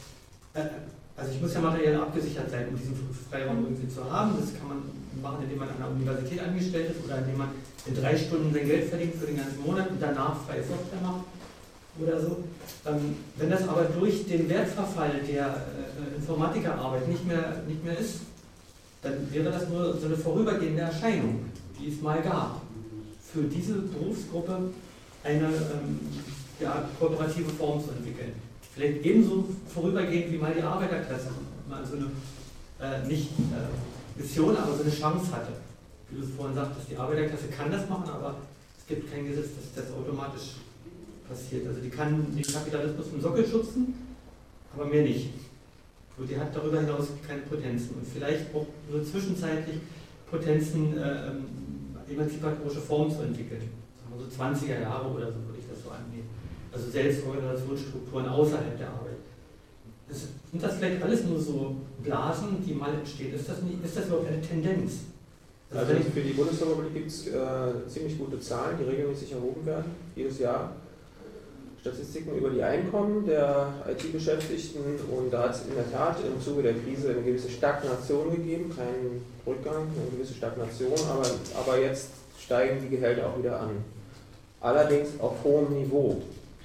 also ich muss ja materiell abgesichert sein, um diesen Freiraum irgendwie zu haben. Das kann man machen, indem man an der Universität angestellt ist oder indem man in 3 Stunden sein Geld verdient für den ganzen Monat und danach freie Software macht oder so. Wenn das aber durch den Wertverfall der Informatikerarbeit nicht mehr ist, dann wäre das nur so eine vorübergehende Erscheinung, die es mal gab. Für diese Berufsgruppe eine kooperative Form zu entwickeln. Vielleicht ebenso vorübergehend wie mal die Arbeiterklasse, mal so eine, nicht Mission, aber so eine Chance hatte. Wie du es vorhin sagtest, die Arbeiterklasse kann das machen, aber es gibt kein Gesetz, dass das automatisch passiert. Also die kann den Kapitalismus im Sockel schützen, aber mehr nicht. Und die hat darüber hinaus keine Potenzen und vielleicht auch nur zwischenzeitlich Potenzen, emanzipatorische Formen zu entwickeln. So 20er Jahre oder so würde ich das so annehmen. Also Selbstorganisationsstrukturen außerhalb der Arbeit. Sind das vielleicht alles nur so Blasen, die mal entstehen? Ist das überhaupt eine Tendenz? Also für die Bundesrepublik gibt es ziemlich gute Zahlen, die regelmäßig erhoben werden, jedes Jahr. Statistiken über die Einkommen der IT-Beschäftigten und da hat es in der Tat im Zuge der Krise eine gewisse Stagnation gegeben, keinen Rückgang, eine gewisse Stagnation, aber jetzt steigen die Gehälter auch wieder an. Allerdings auf hohem Niveau.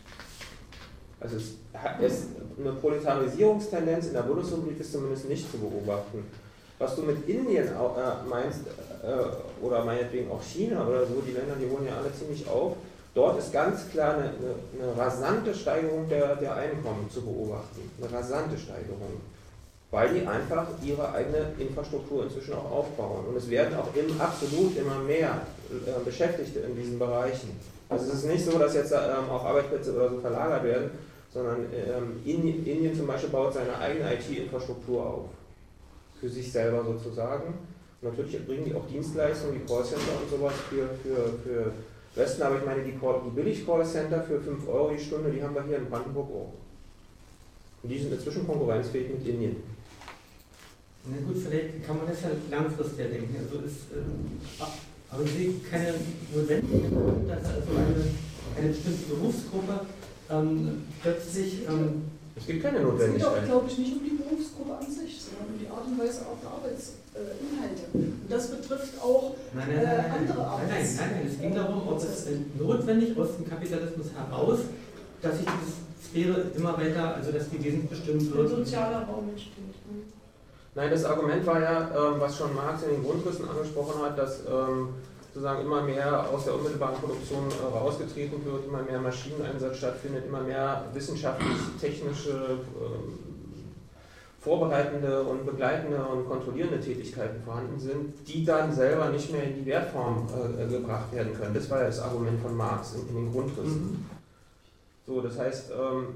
Also es ist eine Proletarisierungstendenz in der Bundesrepublik ist zumindest nicht zu beobachten. Was du mit Indien meinst, oder meinetwegen auch China oder so, die Länder, die holen ja alle ziemlich auf, dort ist ganz klar eine rasante Steigerung der Einkommen zu beobachten. Eine rasante Steigerung. Weil die einfach ihre eigene Infrastruktur inzwischen auch aufbauen. Und es werden auch absolut immer mehr Beschäftigte in diesen Bereichen. Also es ist nicht so, dass jetzt auch Arbeitsplätze oder so verlagert werden, sondern Indien zum Beispiel baut seine eigene IT-Infrastruktur auf. Für sich selber sozusagen. Und natürlich bringen die auch Dienstleistungen wie Callcenter und sowas für Westen, aber ich meine, die Billig-Callcenter für 5 Euro die Stunde, die haben wir hier in Brandenburg auch. Und die sind inzwischen konkurrenzfähig mit Indien. Na gut, vielleicht kann man das ja langfristig denken. Also aber ich sehe keine Notwendigkeit, dass also eine bestimmte Berufsgruppe plötzlich... Es gibt keine Notwendigkeit. Es geht auch, glaube ich, nicht um die Berufsgruppe an sich, sondern um die Art und Weise auch der Arbeitsinhalte. Und das betrifft auch andere Arbeits... Nein, es ging darum, ob es notwendig aus dem Kapitalismus heraus, dass sich diese Sphäre immer weiter, also dass die wesensbestimmt wird. Ein sozialer Raum entsteht. Nein, das Argument war ja, was schon Marx in den Grundrissen angesprochen hat, dass sozusagen immer mehr aus der unmittelbaren Produktion rausgetreten wird, immer mehr Maschineneinsatz stattfindet, immer mehr wissenschaftlich-technische, vorbereitende und begleitende und kontrollierende Tätigkeiten vorhanden sind, die dann selber nicht mehr in die Wertform gebracht werden können. Das war ja das Argument von Marx in den Grundrissen. So, das heißt,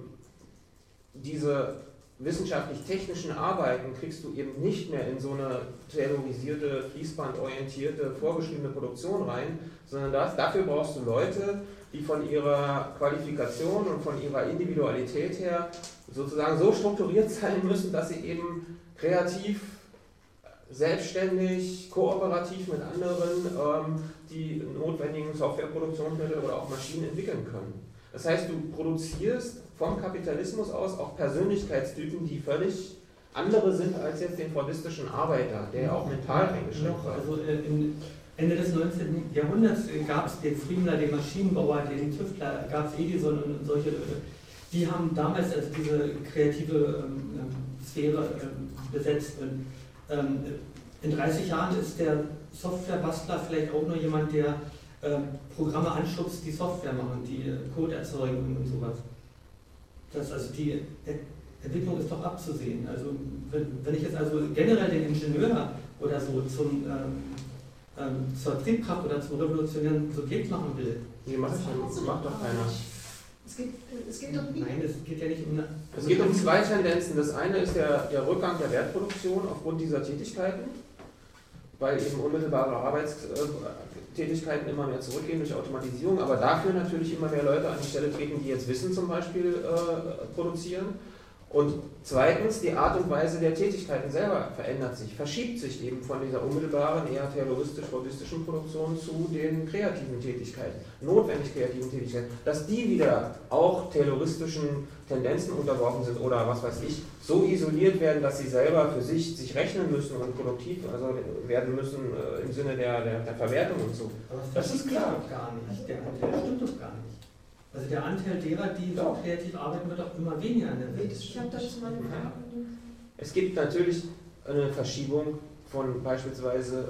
diese wissenschaftlich-technischen Arbeiten kriegst du eben nicht mehr in so eine terrorisierte, fließbandorientierte, vorgeschriebene Produktion rein, sondern dafür brauchst du Leute, die von ihrer Qualifikation und von ihrer Individualität her sozusagen so strukturiert sein müssen, dass sie eben kreativ selbstständig, kooperativ mit anderen die notwendigen Softwareproduktionsmittel oder auch Maschinen entwickeln können. Das heißt, du produzierst vom Kapitalismus aus auch Persönlichkeitstypen, die völlig andere sind als jetzt den fordistischen Arbeiter, der ja auch mental eingeschränkt war. Also Ende des 19. Jahrhunderts gab es den Friemler, den Maschinenbauer, den Tüftler, gab es Edison und solche Leute. Die haben damals also diese kreative Sphäre besetzt. Und, in 30 Jahren ist der Softwarebastler vielleicht auch nur jemand, der Programme anschubst, die Software machen, die Code erzeugen und sowas. Also die Entwicklung ist doch abzusehen. Also wenn ich jetzt also generell den Ingenieur oder so zur Triebkraft oder zum revolutionären Subjekt machen will. Nee, macht doch keiner. Es geht doch nicht. Nein, es geht ja nicht um... Es geht um zwei Tendenzen. Das eine ist der Rückgang der Wertproduktion aufgrund dieser Tätigkeiten, weil eben unmittelbare Arbeitstätigkeiten immer mehr zurückgehen durch Automatisierung, aber dafür natürlich immer mehr Leute an die Stelle treten, die jetzt Wissen zum Beispiel produzieren. Und zweitens, die Art und Weise der Tätigkeiten selber verändert sich, verschiebt sich eben von dieser unmittelbaren, eher terroristisch-fordistischen Produktion zu den kreativen Tätigkeiten, notwendig kreativen Tätigkeiten, dass die wieder auch terroristischen Tendenzen unterworfen sind oder was weiß ich, so isoliert werden, dass sie selber für sich rechnen müssen und produktiv werden müssen im Sinne der Verwertung und so. Aber das ist klar gar nicht, der Anteil stimmt doch gar nicht. Also der Anteil derer, die so kreativ arbeiten, wird auch immer weniger in der Welt. Ich habe dazu mal eine Frage. Es gibt natürlich eine Verschiebung von beispielsweise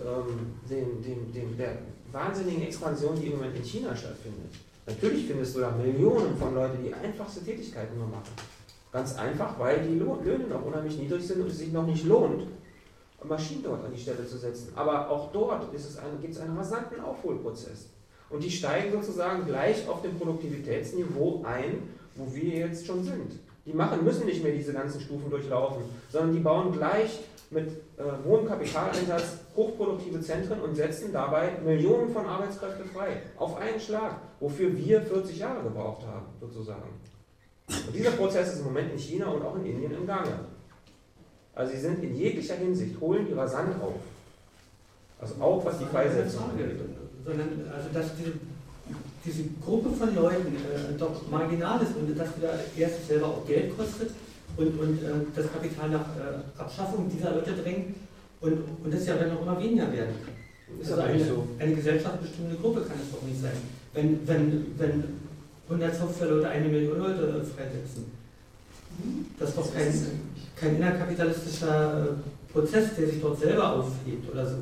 der wahnsinnigen Expansion, die im Moment in China stattfindet. Natürlich findest du da Millionen von Leuten, die einfachste Tätigkeiten nur machen. Ganz einfach, weil die Löhne noch unheimlich niedrig sind und es sich noch nicht lohnt, Maschinen dort an die Stelle zu setzen. Aber auch dort gibt es einen rasanten Aufholprozess. Und die steigen sozusagen gleich auf dem Produktivitätsniveau ein, wo wir jetzt schon sind. Die müssen nicht mehr diese ganzen Stufen durchlaufen, sondern die bauen gleich mit hohem Kapitaleinsatz hochproduktive Zentren und setzen dabei Millionen von Arbeitskräften frei. Auf einen Schlag, wofür wir 40 Jahre gebraucht haben, sozusagen. Und dieser Prozess ist im Moment in China und auch in Indien im Gange. Also sie sind in jeglicher Hinsicht, holen die rasant auf. Also auch was die Freisetzung angeht. Sondern also dass diese Gruppe von Leuten doch marginal ist und dass wir erst selber auch Geld kostet und das Kapital nach Abschaffung dieser Leute drängt und das ja dann auch immer weniger werden kann. Ist also aber nicht so. Eine gesellschaftsbestimmende Gruppe kann es doch nicht sein. Wenn 100 Software-Leute 1 Million Leute freisetzen, das ist doch kein innerkapitalistischer Prozess, der sich dort selber aufhebt oder so.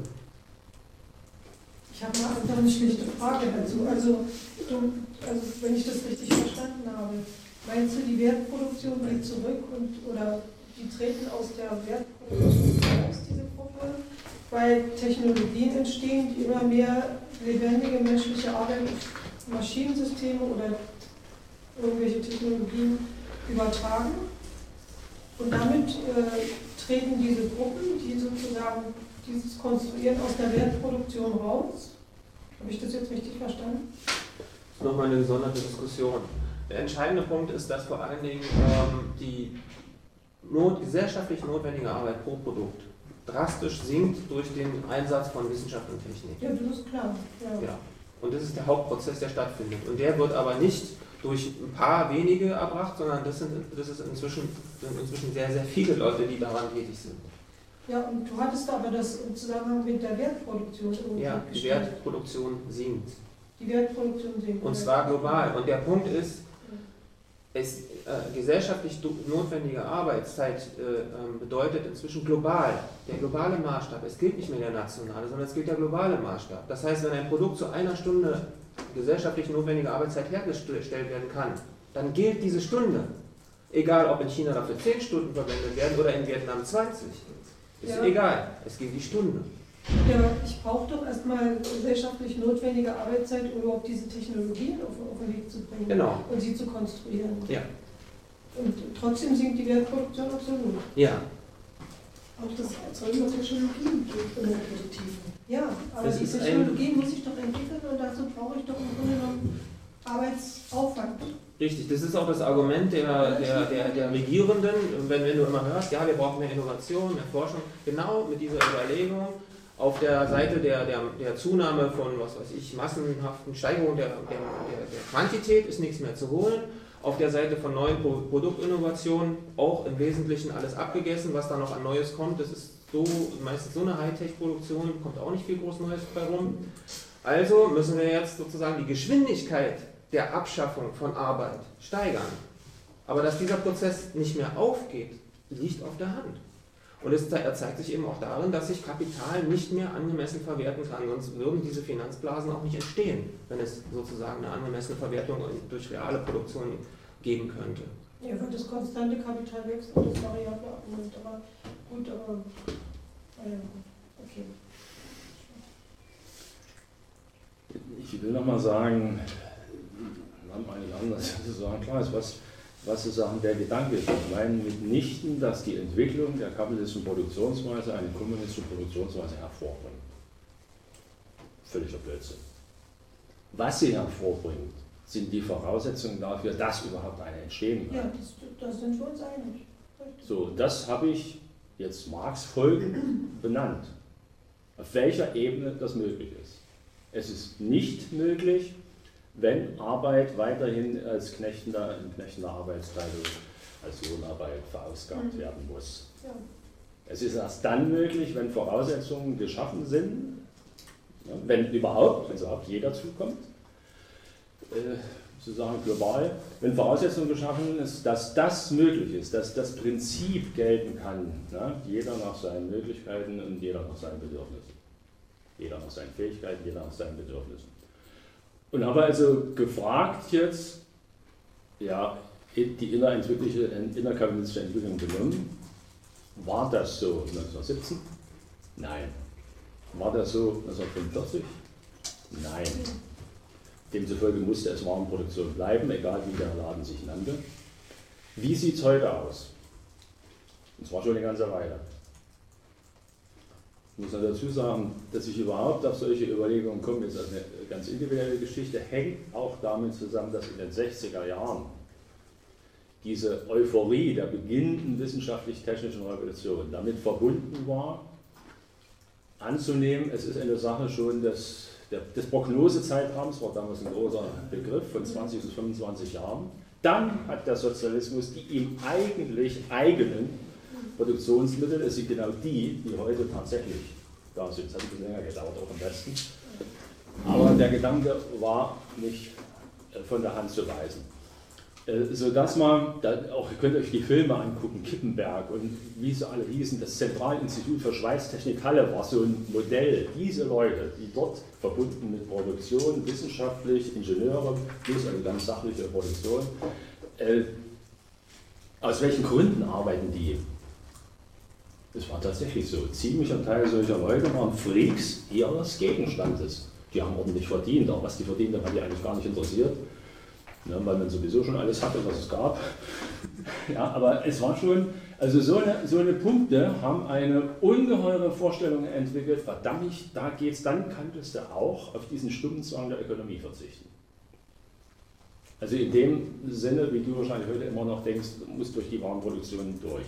Ich habe mal eine schlichte Frage dazu. Also wenn ich das richtig verstanden habe, meinst du, die Wertproduktion geht zurück oder die treten aus der Wertproduktion aus, diese Gruppe, weil Technologien entstehen, die immer mehr lebendige menschliche Arbeit auf Maschinensysteme oder irgendwelche Technologien übertragen? Und damit treten diese Gruppen, die sozusagen dieses Konstruieren aus der Wertproduktion raus. Habe ich das jetzt richtig verstanden? Das ist nochmal eine gesonderte Diskussion. Der entscheidende Punkt ist, dass vor allen Dingen die gesellschaftlich notwendige Arbeit pro Produkt drastisch sinkt durch den Einsatz von Wissenschaft und Technik. Ja, das ist klar. Ja. Und das ist der Hauptprozess, der stattfindet. Und der wird aber nicht durch ein paar wenige erbracht, sondern das sind inzwischen sehr, sehr viele Leute, die daran tätig sind. Ja, und du hattest aber das im Zusammenhang mit der Wertproduktion irgendwie Ja, die gestellt. Wertproduktion sinkt. Die Wertproduktion sinkt. Und zwar global. Und der Punkt ist, gesellschaftlich notwendige Arbeitszeit bedeutet inzwischen global, der globale Maßstab. Es gilt nicht mehr der nationale, sondern es gilt der globale Maßstab. Das heißt, wenn ein Produkt zu einer Stunde gesellschaftlich notwendige Arbeitszeit hergestellt werden kann, dann gilt diese Stunde. Egal, ob in China dafür 10 Stunden verwendet werden oder in Vietnam 20. Ist egal, es gilt die Stunde. Ja, ich brauche doch erstmal gesellschaftlich notwendige Arbeitszeit, um überhaupt diese Technologien auf den Weg zu bringen und sie zu konstruieren. Ja. Und trotzdem sinkt die Wertproduktion absolut. Ja. Auch das Erzeugen von Technologien geht immer produktiv. Ja, aber die Technologien muss ich doch entwickeln und dazu brauche ich doch im Grunde genommen Arbeitsaufwand. Richtig, das ist auch das Argument der Regierenden, wenn du immer hörst, ja, wir brauchen mehr Innovation, mehr Forschung, genau mit dieser Überlegung auf der Seite der Zunahme von, was weiß ich, massenhaften Steigerung der Quantität ist nichts mehr zu holen, auf der Seite von neuen Produktinnovationen auch im Wesentlichen alles abgegessen, was da noch an Neues kommt, das ist so, meistens so eine Hightech-Produktion, kommt auch nicht viel groß Neues bei rum. Also müssen wir jetzt sozusagen die Geschwindigkeit der Abschaffung von Arbeit steigern. Aber dass dieser Prozess nicht mehr aufgeht, liegt auf der Hand. Und es zeigt sich eben auch darin, dass sich Kapital nicht mehr angemessen verwerten kann, sonst würden diese Finanzblasen auch nicht entstehen, wenn es sozusagen eine angemessene Verwertung durch reale Produktion geben könnte. Ja, weil das konstante Kapital wächst und das Variable abnimmt, aber gut, okay. Ich will nochmal sagen, wir haben eigentlich anders zu sagen, klar ist, was sozusagen der Gedanke ist. Ich meine mitnichten, dass die Entwicklung der kapitalistischen Produktionsweise eine kommunistische Produktionsweise hervorbringt. Völliger Blödsinn. Was sie hervorbringt, sind die Voraussetzungen dafür, dass überhaupt eine entstehen kann. Ja, das sind wir uns einig. So, das habe ich jetzt Marx folgend benannt. Auf welcher Ebene das möglich ist. Es ist nicht möglich, wenn Arbeit weiterhin als knechtender Arbeitsteilung, als Lohnarbeit verausgabt werden muss. Ja. Es ist erst dann möglich, wenn Voraussetzungen geschaffen sind, wenn überhaupt jeder zukommt, sozusagen global, wenn Voraussetzungen geschaffen ist, dass das möglich ist, dass das Prinzip gelten kann, jeder nach seinen Möglichkeiten und jeder nach seinen Bedürfnissen. Jeder nach seinen Fähigkeiten, jeder nach seinen Bedürfnissen. Und habe also gefragt jetzt, ja, die innerkapitalistische Entwicklung genommen, war das so 1917? Nein. War das so 1945? Nein. Demzufolge musste es Warenproduktion bleiben, egal wie der Laden sich nannte. Wie sieht es heute aus? Und zwar schon eine ganze Weile. Ich muss noch dazu sagen, dass ich überhaupt auf solche Überlegungen komme, jetzt als eine ganz individuelle Geschichte, hängt auch damit zusammen, dass in den 60er Jahren diese Euphorie der beginnenden wissenschaftlich-technischen Revolution damit verbunden war, anzunehmen, es ist eine Sache schon des Prognosezeitraums, war damals ein großer Begriff von 20 bis 25 Jahren. Dann hat der Sozialismus die ihm eigentlich eigenen Produktionsmittel, es sind genau die heute tatsächlich da sind. Es hat ein bisschen länger gedauert, auch im Westen. Aber der Gedanke war nicht von der Hand zu weisen. Sodass man, auch ihr könnt euch die Filme angucken, Kippenberg und wie sie alle hießen, das Zentralinstitut für Schweißtechnik Halle war so ein Modell. Diese Leute, die dort verbunden mit Produktion, wissenschaftlich, Ingenieure, plus eine ganz sachliche Produktion, aus welchen Gründen arbeiten die? Das war tatsächlich so. Ziemlicher Teil solcher Leute waren Freaks ihres Gegenstandes. Die haben ordentlich verdient, aber was die verdient haben, hat die eigentlich gar nicht interessiert. Ja, weil man sowieso schon alles hatte, was es gab. Ja, aber es war schon, also so eine Punkte haben eine ungeheure Vorstellung entwickelt, verdammt, da geht's, dann könntest du auch auf diesen Stundenzwang der Ökonomie verzichten. Also in dem Sinne, wie du wahrscheinlich heute immer noch denkst, muss durch die Warenproduktion durch.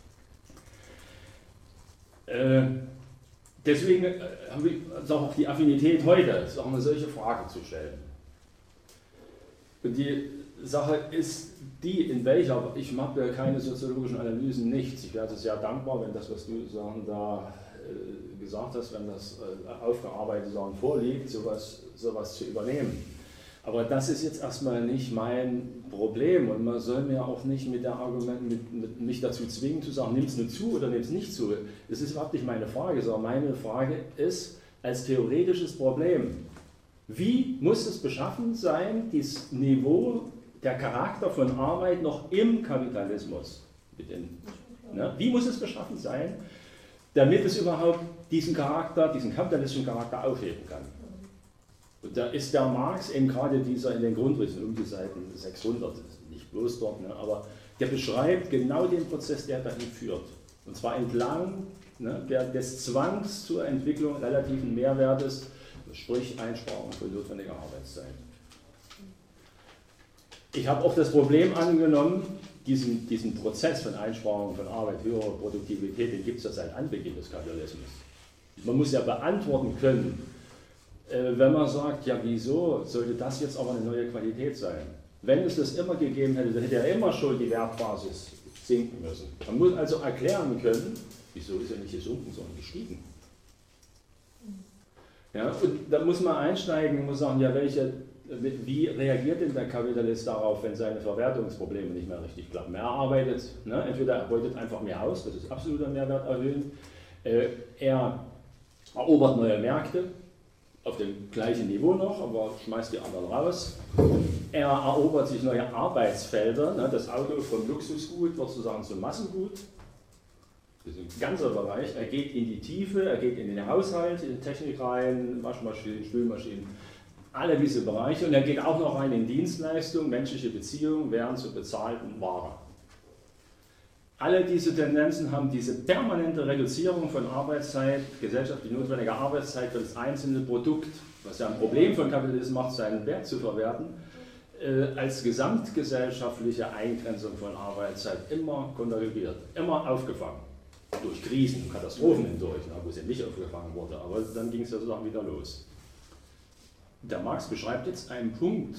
Deswegen habe ich auch die Affinität heute, eine solche Frage zu stellen. Und die Sache ist die, in welcher, ich mache ja keine soziologischen Analysen, nichts. Ich wäre sehr dankbar, wenn das, was du da gesagt hast, wenn das aufgearbeitet vorliegt, sowas zu übernehmen. Aber das ist jetzt erstmal nicht mein Problem und man soll mir auch nicht mit der Argument mich dazu zwingen zu sagen, nimm es nur zu oder nimm es nicht zu. Das ist überhaupt nicht meine Frage, sondern meine Frage ist als theoretisches Problem. Wie muss es beschaffen sein, dieses Niveau, der Charakter von Arbeit noch im Kapitalismus? Wie muss es beschaffen sein, damit es überhaupt diesen kapitalistischen Charakter aufheben kann? Und da ist der Marx eben gerade dieser in den Grundrissen um die Seiten 600, nicht bloß dort, aber der beschreibt genau den Prozess, der dahin führt. Und zwar entlang des Zwangs zur Entwicklung relativen Mehrwertes, sprich Einsparung von notwendiger Arbeitszeit. Ich habe auch das Problem angenommen, diesen Prozess von Einsparung von Arbeit, höherer Produktivität, den gibt es ja seit Anbeginn des Kapitalismus. Man muss ja beantworten können, wenn man sagt, ja wieso sollte das jetzt aber eine neue Qualität sein? Wenn es das immer gegeben hätte, dann hätte ja immer schon die Wertbasis sinken müssen. Man muss also erklären können, wieso ist er nicht gesunken, sondern gestiegen. Ja, und da muss man einsteigen und muss sagen, ja wie reagiert denn der Kapitalist darauf, wenn seine Verwertungsprobleme nicht mehr richtig klappen? Er arbeitet, ne, entweder er beutet einfach mehr aus, das ist absoluter Mehrwert erhöhen, er erobert neue Märkte, auf dem gleichen Niveau noch, aber schmeißt die anderen raus. Er erobert sich neue Arbeitsfelder, ne, das Auto vom Luxusgut wird sozusagen zum Massengut. Das ist ein ganzer Bereich, er geht in die Tiefe, er geht in den Haushalt, in die Technik rein, Waschmaschinen, Spülmaschinen, alle diese Bereiche, und er geht auch noch rein in Dienstleistungen, menschliche Beziehungen werden zur bezahlten Ware. Alle diese Tendenzen haben diese permanente Reduzierung von Arbeitszeit, gesellschaftlich notwendige Arbeitszeit für das einzelne Produkt, was ja ein Problem von Kapitalismus macht, seinen Wert zu verwerten, als gesamtgesellschaftliche Eingrenzung von Arbeitszeit immer konterkariert, immer aufgefangen. Durch Krisen und Katastrophen hindurch, wo sie nicht aufgefangen wurde, aber dann ging es ja sozusagen wieder los. Der Marx beschreibt jetzt einen Punkt,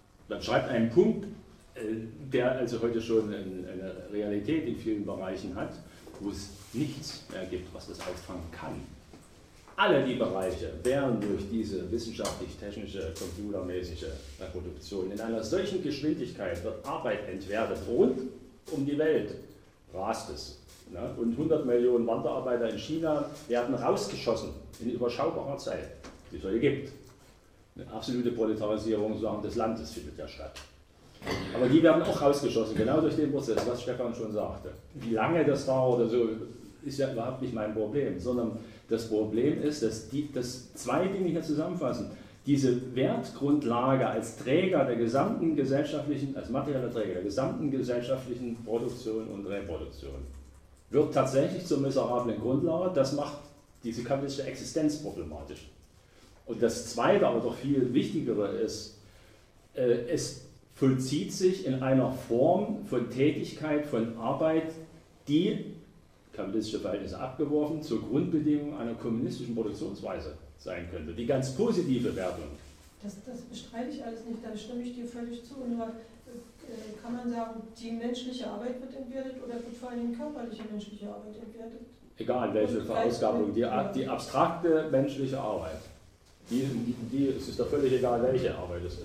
der also heute schon eine Realität in vielen Bereichen hat, wo es nichts mehr gibt, was das auffangen kann. Alle die Bereiche werden durch diese wissenschaftlich-technische, computermäßige Reproduktion in einer solchen Geschwindigkeit wird Arbeit entwertet. Rund um die Welt rast es. Ne? Und 100 Millionen Wanderarbeiter in China werden rausgeschossen in überschaubarer Zeit, die es heute gibt. Eine absolute Proletarisierung des Landes findet ja statt. Aber die werden auch rausgeschossen, genau durch den Prozess, was Stefan schon sagte. Wie lange das dauert oder so, ist ja überhaupt nicht mein Problem, sondern das Problem ist, dass zwei Dinge hier zusammenfassen. Diese Wertgrundlage als Träger der gesamten gesellschaftlichen, als materieller Träger der gesamten gesellschaftlichen Produktion und Reproduktion wird tatsächlich zur miserablen Grundlage. Das macht diese kapitalistische Existenz problematisch. Und das Zweite, aber doch viel Wichtigere ist, es vollzieht sich in einer Form von Tätigkeit, von Arbeit, die, kapitalistische Verhältnisse abgeworfen, zur Grundbedingung einer kommunistischen Produktionsweise sein könnte. Die ganz positive Wertung. Das bestreite ich alles nicht, da stimme ich dir völlig zu. Nur kann man sagen, die menschliche Arbeit wird entwertet oder wird vor allem körperliche menschliche Arbeit entwertet? Egal welche Verausgabung, die abstrakte menschliche Arbeit. Es ist doch völlig egal, welche Arbeit es ist.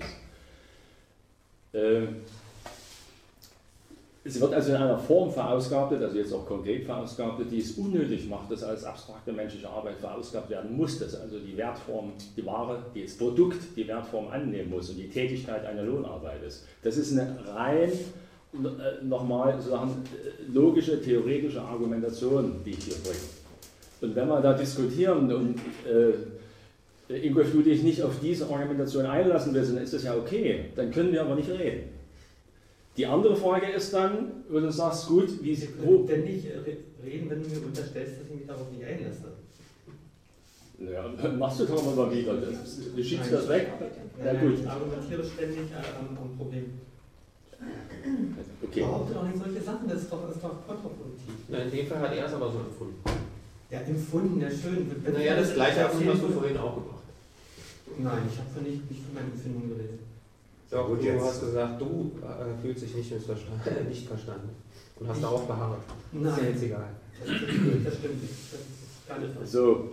Es wird also in einer Form verausgabtet, also jetzt auch konkret verausgabtet, die es unnötig macht, dass als abstrakte menschliche Arbeit verausgabt werden muss, dass also die Wertform, die Ware, das Produkt die Wertform annehmen muss und die Tätigkeit eine Lohnarbeit ist. Das ist eine rein, nochmal sozusagen logische, theoretische Argumentation, die ich hier bringe. Und wenn wir da diskutieren und Ingolf, du dich nicht auf diese Argumentation einlassen willst, dann ist das ja okay, dann können wir aber nicht reden. Die andere Frage ist dann, wenn du sagst, gut, wie sie... Wir können nicht reden, wenn du mir unterstellst, dass ich mich darauf nicht einlasse. Ja, dann machst du doch mal wieder. Du schiebst das weg. Ja, gut. Ich argumentiere ständig am Problem. Okay. Behaupte doch nicht solche Sachen, das ist doch kontraproduktiv. In dem Fall hat er es aber so empfunden. Ja, empfunden, ja schön. Naja, das gleiche hast du vorhin auch gemacht. Nein, ich habe nicht von meinen Empfindungen geredet. Ja, gut, du hast gesagt, du fühlst dich nicht verstanden und hast darauf beharrt. Nein. Das ist ja jetzt egal. Das stimmt nicht. Das ist gar nicht so,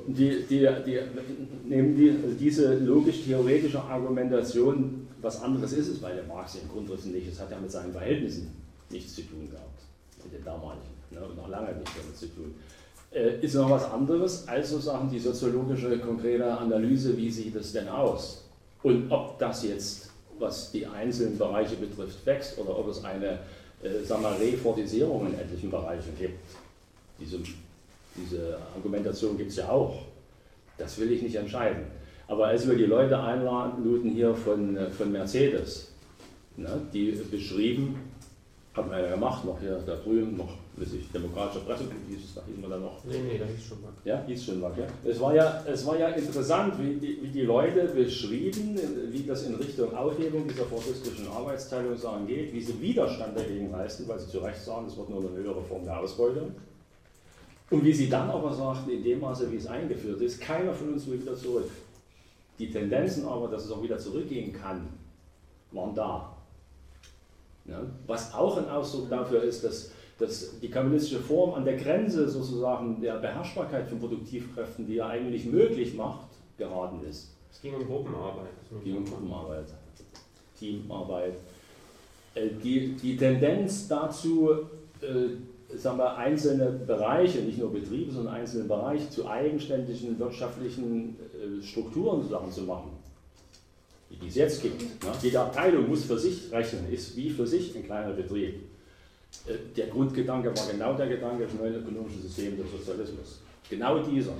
diese logisch-theoretische Argumentation, was anderes ist es bei der Marx im Grundriss nicht. Es hat ja mit seinen Verhältnissen nichts zu tun gehabt, mit den damaligen, ne, und noch lange nichts damit zu tun. Ist noch was anderes als sozusagen die soziologische, konkrete Analyse, wie sieht es denn aus? Und ob das jetzt, was die einzelnen Bereiche betrifft, wächst oder ob es eine Refortisierung in etlichen Bereichen gibt. Diese Argumentation gibt es ja auch. Das will ich nicht entscheiden. Aber als wir die Leute einluden hier von Mercedes, ne, die beschrieben, Hat man ja gemacht, noch hier da drüben, noch demokratische Presse, hieß es, da hieß man dann noch. Nee, da hieß schon mal. Ja, hieß schon mal, ja. Es war ja interessant, wie die Leute beschrieben, wie das in Richtung Aufhebung dieser faschistischen Arbeitsteilung geht, wie sie Widerstand dagegen leisten, weil sie zu Recht sagen, es wird nur eine höhere Form der Ausbeutung. Und wie sie dann aber sagten, in dem Maße, wie es eingeführt ist, keiner von uns will wieder zurück. Die Tendenzen aber, dass es auch wieder zurückgehen kann, waren da. Ja, was auch ein Ausdruck dafür ist, dass die kapitalistische Form an der Grenze sozusagen der Beherrschbarkeit von Produktivkräften, die ja eigentlich möglich macht, geraten ist. Es ging um Gruppenarbeit. Es ging um Gruppenarbeit, Teamarbeit. Die Tendenz dazu, sagen wir, einzelne Bereiche, nicht nur Betriebe, sondern einzelne Bereiche zu eigenständigen wirtschaftlichen Strukturen zu machen, die es jetzt gibt. Jede Abteilung muss für sich rechnen, ist wie für sich ein kleiner Betrieb. Der Grundgedanke war genau der Gedanke des neuen ökonomischen Systems des Sozialismus. Genau dieser.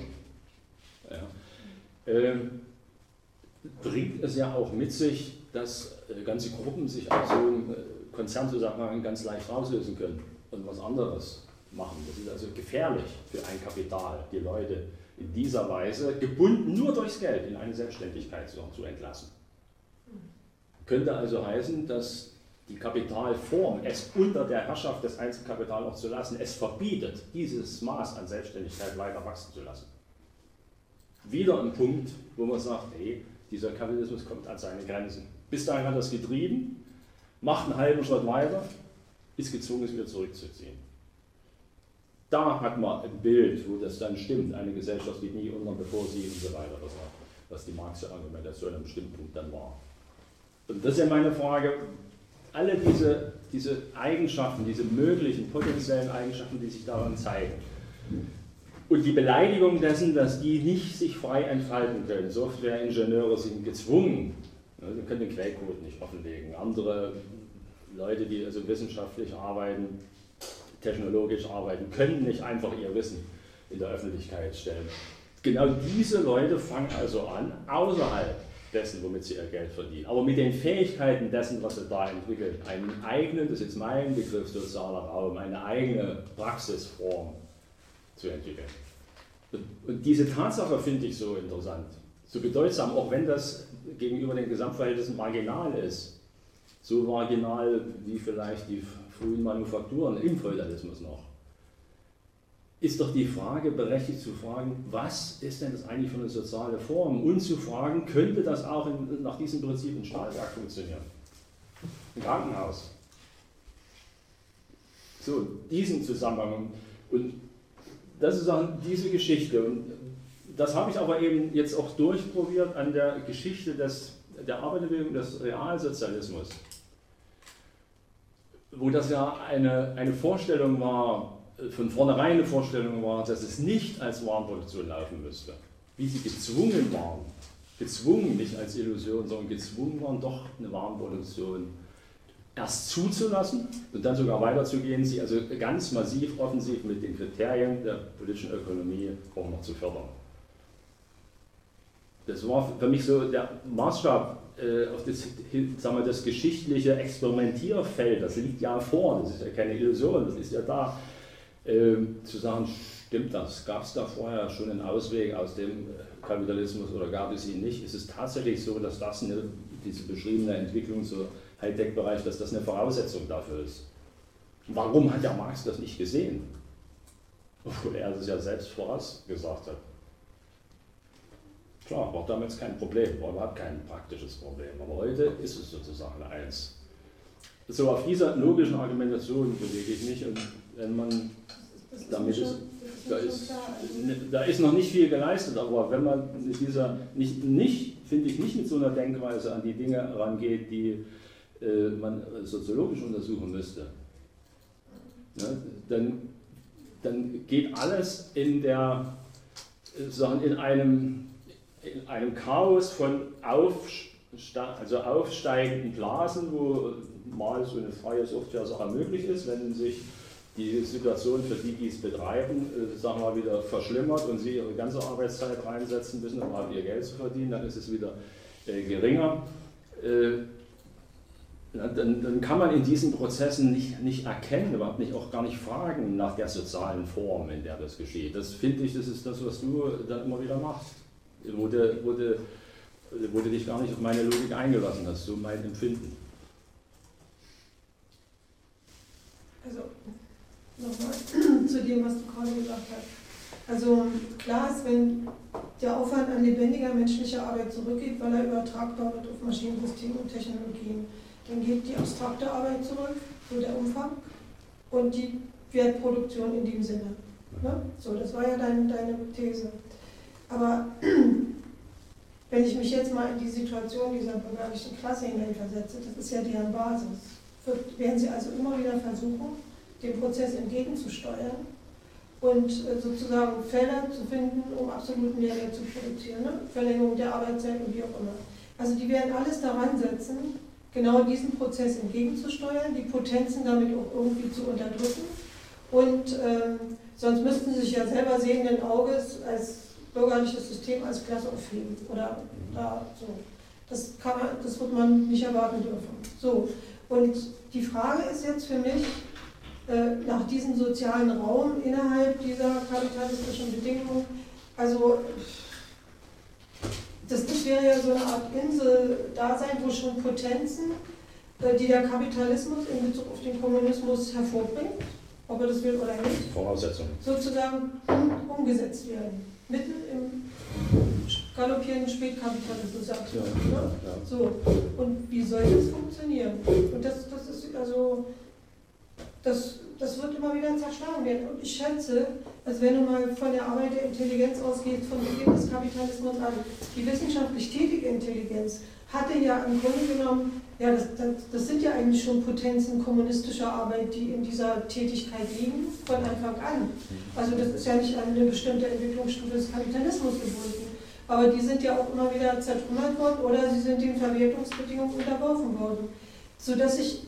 Ja. Bringt es ja auch mit sich, dass ganze Gruppen sich aus so einem Konzernzusammenhang ganz leicht rauslösen können und was anderes machen. Das ist also gefährlich für ein Kapital, die Leute in dieser Weise, gebunden nur durchs Geld, in eine Selbstständigkeit zu entlassen. Könnte also heißen, dass die Kapitalform, es unter der Herrschaft des Einzelkapitals auch zu lassen, es verbietet, dieses Maß an Selbstständigkeit weiter wachsen zu lassen. Wieder ein Punkt, wo man sagt, hey, dieser Kapitalismus kommt an seine Grenzen. Bis dahin hat er es getrieben, macht einen halben Schritt weiter, ist gezwungen, es wieder zurückzuziehen. Da hat man ein Bild, wo das dann stimmt, eine Gesellschaft geht nie unter, bevor sie und so weiter, was die Marxische Argumentation an einem bestimmten Punkt dann war. Und das ist ja meine Frage, alle diese Eigenschaften, diese möglichen potenziellen Eigenschaften, die sich daran zeigen, und die Beleidigung dessen, dass die nicht sich frei entfalten können. Softwareingenieure sind gezwungen, sie können den Quellcode nicht offenlegen. Andere Leute, die also wissenschaftlich arbeiten, technologisch arbeiten, können nicht einfach ihr Wissen in der Öffentlichkeit stellen. Genau diese Leute fangen also an, außerhalb dessen, womit sie ihr Geld verdienen, aber mit den Fähigkeiten dessen, was sie da entwickeln, einen eigenen, das ist jetzt mein Begriff, sozialer Raum, eine eigene Praxisform zu entwickeln. Und diese Tatsache finde ich so interessant, so bedeutsam, auch wenn das gegenüber den Gesamtverhältnissen marginal ist, so marginal wie vielleicht die frühen Manufakturen im Feudalismus noch, ist doch die Frage berechtigt zu fragen, was ist denn das eigentlich für eine soziale Form? Und zu fragen, könnte das auch nach diesem Prinzip ein Stahlwerk funktionieren? Ein Krankenhaus. So, diesen Zusammenhang. Und das ist auch diese Geschichte. Und das habe ich aber eben jetzt auch durchprobiert an der Geschichte der Arbeiterbewegung des Realsozialismus, wo das ja eine Vorstellung war, von vornherein eine Vorstellung war, dass es nicht als Warenproduktion laufen müsste. Wie sie gezwungen waren, gezwungen nicht als Illusion, sondern gezwungen waren, doch eine Warenproduktion erst zuzulassen und dann sogar weiterzugehen, sie also ganz massiv, offensiv mit den Kriterien der politischen Ökonomie auch noch zu fördern. Das war für mich so der Maßstab auf das, sagen wir, das geschichtliche Experimentierfeld, das liegt ja vor, das ist ja keine Illusion, das ist ja da. Zu sagen, stimmt das? Gab es da vorher schon einen Ausweg aus dem Kapitalismus oder gab es ihn nicht? Ist es tatsächlich so, dass das diese beschriebene Entwicklung so Hightech-Bereich, dass das eine Voraussetzung dafür ist? Warum hat der Marx das nicht gesehen? Obwohl er das ja selbst vorausgesagt hat. Klar, war damals kein Problem, war überhaupt kein praktisches Problem, aber heute ist es sozusagen eins. So auf dieser logischen Argumentation bewege ich mich und wenn man damit ist, da ist noch nicht viel geleistet, aber wenn man mit dieser, finde ich, nicht mit so einer Denkweise an die Dinge rangeht, die man soziologisch untersuchen müsste, ne, dann geht alles in einem Chaos von aufsteigenden Blasen, wo mal so eine freie Software-Sache möglich ist, wenn sich die Situation für die, die es betreiben, sagen wir mal, wieder verschlimmert und sie ihre ganze Arbeitszeit reinsetzen müssen, um halt ihr Geld zu verdienen, dann ist es wieder geringer. dann kann man in diesen Prozessen nicht erkennen, überhaupt nicht, auch gar nicht fragen nach der sozialen Form, in der das geschieht. Das finde ich, das ist das, was du dann immer wieder machst, wo du dich gar nicht auf meine Logik eingelassen hast, so mein Empfinden. Also nochmal zu dem, was du gerade gesagt hast. Also klar ist, wenn der Aufwand an lebendiger menschlicher Arbeit zurückgeht, weil er übertragbar wird auf Maschinensysteme und Technologien, dann geht die abstrakte Arbeit zurück, so der Umfang, und die Wertproduktion in dem Sinne. Ne? So, das war ja deine These. Aber wenn ich mich jetzt mal in die Situation dieser bürgerlichen Klasse hineinversetze, das ist ja deren Basis, werden sie also immer wieder versuchen, dem Prozess entgegenzusteuern und sozusagen Felder zu finden, um absoluten Mehrwert zu produzieren, ne? Verlängerung der Arbeitszeit und wie auch immer. Also die werden alles daran setzen, genau diesen Prozess entgegenzusteuern, die Potenzen damit auch irgendwie zu unterdrücken und sonst müssten sie sich ja selber sehenden Auges als bürgerliches System als Klasse aufheben oder da so. Das wird man nicht erwarten dürfen. So. Und die Frage ist jetzt für mich, nach diesem sozialen Raum innerhalb dieser kapitalistischen Bedingungen, also das wäre ja so eine Art Insel-Dasein, wo schon Potenzen, die der Kapitalismus in Bezug auf den Kommunismus hervorbringt, ob er das will oder nicht, Voraussetzung, sozusagen umgesetzt werden. Mitten im galoppierenden Spätkapitalismus, sagst du. Ja, Ne? ja. So. Und wie soll das funktionieren? Und das ist also, das wird immer wieder zerschlagen werden. Und ich schätze, dass wenn du mal von der Arbeit der Intelligenz ausgehst, von Beginn des Kapitalismus an, die wissenschaftlich tätige Intelligenz hatte ja im Grunde genommen, ja, das sind ja eigentlich schon Potenzen kommunistischer Arbeit, die in dieser Tätigkeit liegen, von Anfang an. Also das ist ja nicht an eine bestimmte Entwicklungsstufe des Kapitalismus gebunden. Aber die sind ja auch immer wieder zertrümmert worden oder sie sind den Verwertungsbedingungen unterworfen worden. Sodass ich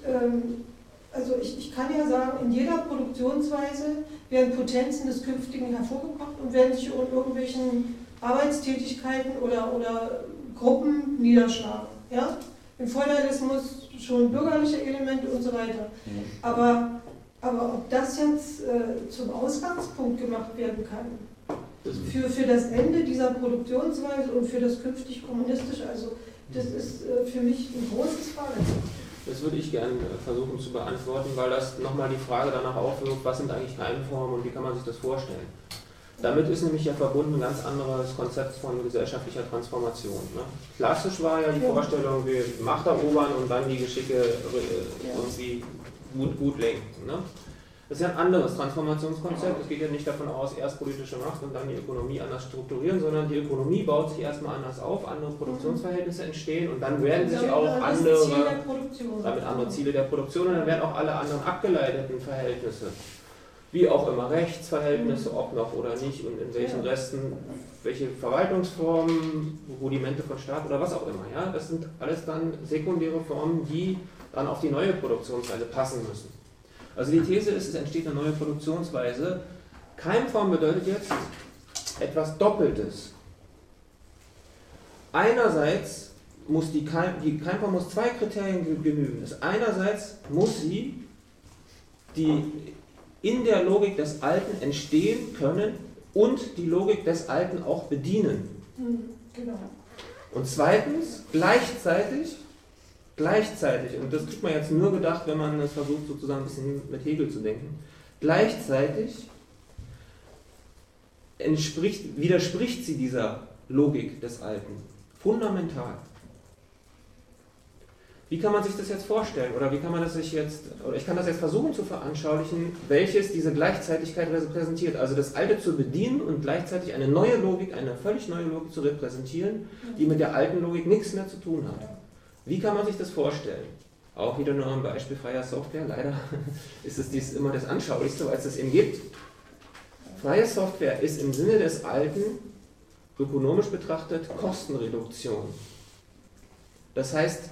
kann ja sagen, in jeder Produktionsweise werden Potenzen des Künftigen hervorgebracht und werden sich in irgendwelchen Arbeitstätigkeiten oder Gruppen niederschlagen. Ja? Im Feudalismus schon bürgerliche Elemente und so weiter. Aber ob das jetzt zum Ausgangspunkt gemacht werden kann, für das Ende dieser Produktionsweise und für das künftig kommunistische, also das ist für mich ein großes Fragezeichen. Das würde ich gerne versuchen zu beantworten, weil das nochmal die Frage danach aufwirft, was sind eigentlich Keimformen und wie kann man sich das vorstellen. Damit ist nämlich ja verbunden ein ganz anderes Konzept von gesellschaftlicher Transformation. Ne? Klassisch war ja die Vorstellung, wir Macht erobern und dann die Geschicke irgendwie gut lenken. Ne? Das ist ja ein anderes Transformationskonzept. Es geht ja nicht davon aus, erst politische Macht und dann die Ökonomie anders strukturieren, sondern die Ökonomie baut sich erstmal anders auf, andere Produktionsverhältnisse entstehen und dann werden sich auch andere Ziele der Produktion und dann werden auch alle anderen abgeleiteten Verhältnisse, wie auch immer, Rechtsverhältnisse, ob noch oder nicht und in welchen Resten, welche Verwaltungsformen, Rudimente von Staat oder was auch immer. Ja? Das sind alles dann sekundäre Formen, die dann auf die neue Produktionsweise passen müssen. Also die These ist, es entsteht eine neue Produktionsweise. Keimform bedeutet jetzt etwas Doppeltes. Einerseits muss die Keimform muss zwei Kriterien genügen. Einerseits muss sie in der Logik des Alten entstehen können und die Logik des Alten auch bedienen. Genau. Und zweitens, gleichzeitig, und das kriegt man jetzt nur gedacht, wenn man es versucht, sozusagen ein bisschen mit Hegel zu denken, gleichzeitig widerspricht sie dieser Logik des Alten. Fundamental. Wie kann man sich das jetzt vorstellen? Oder wie kann man das sich jetzt, oder ich kann das jetzt versuchen zu veranschaulichen, welches diese Gleichzeitigkeit repräsentiert. Also das Alte zu bedienen und gleichzeitig eine neue Logik, eine völlig neue Logik zu repräsentieren, die mit der alten Logik nichts mehr zu tun hat. Wie kann man sich das vorstellen? Auch wieder nur ein Beispiel freier Software. Leider ist es dies immer das Anschaulichste, weil es das eben gibt. Freie Software ist im Sinne des Alten, ökonomisch betrachtet, Kostenreduktion. Das heißt,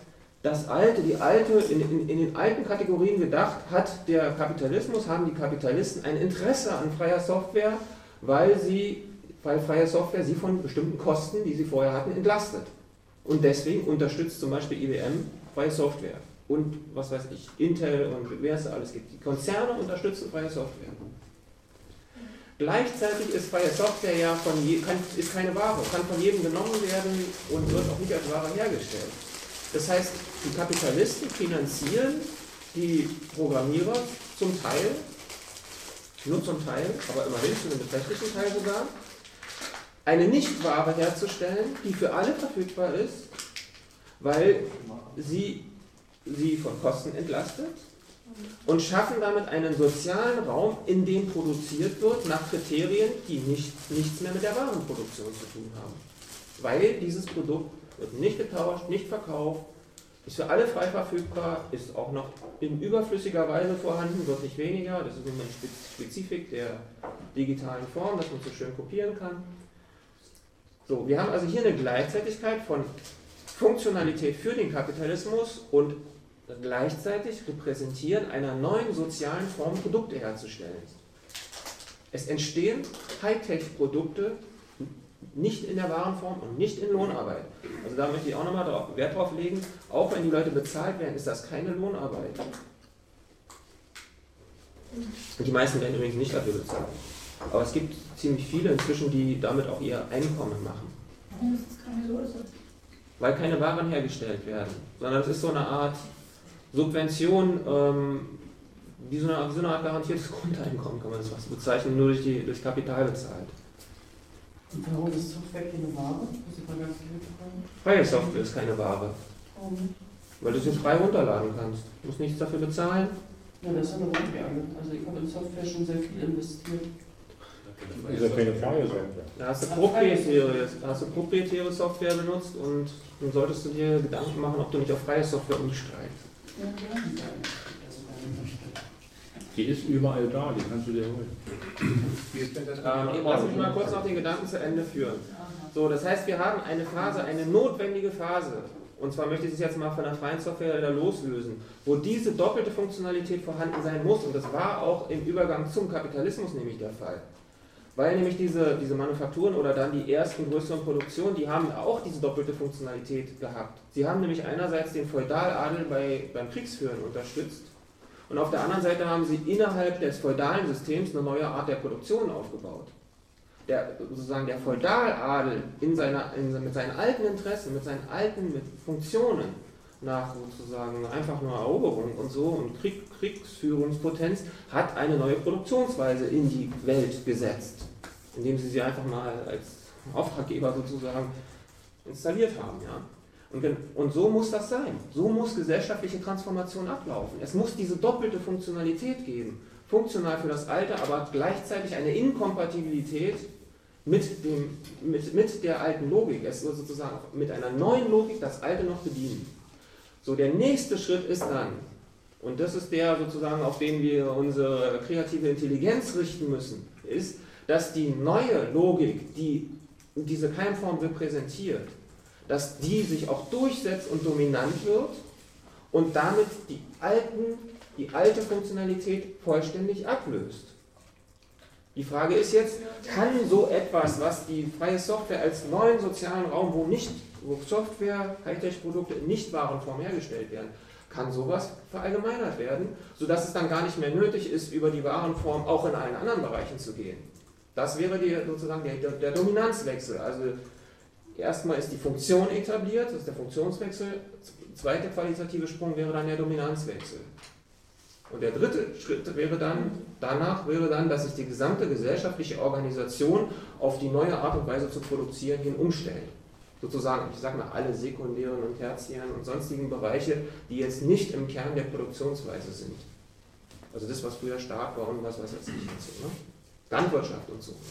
in den alten Kategorien gedacht, haben die Kapitalisten ein Interesse an freier Software, weil freie Software sie von bestimmten Kosten, die sie vorher hatten, entlastet. Und deswegen unterstützt zum Beispiel IBM freie Software. und was weiß ich, Intel und wer es da alles gibt. Die Konzerne unterstützen freie Software. Gleichzeitig ist freie Software ja ist keine Ware, kann von jedem genommen werden und wird auch nicht als Ware hergestellt. Das heißt, die Kapitalisten finanzieren die Programmierer zum Teil, nur zum Teil, aber immerhin zu einem beträchtlichen Teil sogar, eine Nichtware herzustellen, die für alle verfügbar ist, weil sie von Kosten entlastet und schaffen damit einen sozialen Raum, in dem produziert wird, nach Kriterien, die nichts mehr mit der Warenproduktion zu tun haben. Weil dieses Produkt wird nicht getauscht, nicht verkauft, ist für alle frei verfügbar, ist auch noch in überflüssiger Weise vorhanden, wird nicht weniger. Das ist nun eine Spezifik der digitalen Form, dass man so schön kopieren kann. So, wir haben also hier eine Gleichzeitigkeit von Funktionalität für den Kapitalismus und gleichzeitig repräsentieren einer neuen sozialen Form Produkte herzustellen. Es entstehen Hightech-Produkte, nicht in der Warenform und nicht in Lohnarbeit. Also da möchte ich auch nochmal Wert drauf legen, auch wenn die Leute bezahlt werden, ist das keine Lohnarbeit. Und die meisten werden übrigens nicht dafür bezahlt. Aber es gibt ziemlich viele inzwischen, die damit auch ihr Einkommen machen. Warum ist das keine Soße? Weil keine Waren hergestellt werden, sondern es ist so eine Art Subvention, wie so eine Art garantiertes Grundeinkommen, kann man das fast bezeichnen, nur durch Kapital bezahlt. Und warum ist Software keine Ware? Muss ich mal ganz kurz fragen. Freie Software ist keine Ware. Warum? Weil du sie frei runterladen kannst. Du musst nichts dafür bezahlen. Ja, das ist eine Rundwärme. Also ich habe in Software schon sehr viel investiert. Das ist ja keine freie Software. Da hast du proprietäre Software benutzt und dann solltest du dir Gedanken machen, ob du nicht auf freie Software umsteigst. Ja, Die ist überall da, die kannst du dir holen. Lass mich mal kurz noch den Gedanken zu Ende führen. So, das heißt, wir haben eine Phase, eine notwendige Phase, und zwar möchte ich es jetzt mal von der freien Software wieder loslösen, wo diese doppelte Funktionalität vorhanden sein muss, und das war auch im Übergang zum Kapitalismus nämlich der Fall. Weil nämlich diese Manufakturen oder dann die ersten größeren Produktionen, die haben auch diese doppelte Funktionalität gehabt. Sie haben nämlich einerseits den Feudaladel beim Kriegsführen unterstützt, und auf der anderen Seite haben sie innerhalb des feudalen Systems eine neue Art der Produktion aufgebaut. Der Feudaladel mit seinen alten Interessen, mit seinen alten Funktionen nach sozusagen einfach nur Eroberung und so und Kriegsführungspotenz hat eine neue Produktionsweise in die Welt gesetzt, indem sie einfach mal als Auftraggeber sozusagen installiert haben. Ja? Und so muss das sein. So muss gesellschaftliche Transformation ablaufen. Es muss diese doppelte Funktionalität geben. Funktional für das Alte, aber gleichzeitig eine Inkompatibilität mit der alten Logik. Es wird sozusagen mit einer neuen Logik das Alte noch bedienen. So, der nächste Schritt ist dann, und das ist der sozusagen, auf den wir unsere kreative Intelligenz richten müssen, ist, dass die neue Logik, die diese Keimform repräsentiert, dass die sich auch durchsetzt und dominant wird und damit die alte Funktionalität vollständig ablöst. Die Frage ist jetzt, kann so etwas, was die freie Software als neuen sozialen Raum, wo Software, Hightech-Produkte in Nichtwarenform hergestellt werden, kann sowas verallgemeinert werden, sodass es dann gar nicht mehr nötig ist, über die Warenform auch in allen anderen Bereichen zu gehen. Das wäre sozusagen der Dominanzwechsel. Also erstmal ist die Funktion etabliert, das ist der Funktionswechsel. Der zweite qualitative Sprung wäre dann der Dominanzwechsel. Und der dritte Schritt danach wäre dann, dass sich die gesamte gesellschaftliche Organisation auf die neue Art und Weise zu produzieren hin umstellt. Sozusagen, ich sage mal, alle sekundären und tertiären und sonstigen Bereiche, die jetzt nicht im Kern der Produktionsweise sind. Also das, was früher Staat war und was weiß ich und so. Ne? Landwirtschaft und so. Ne?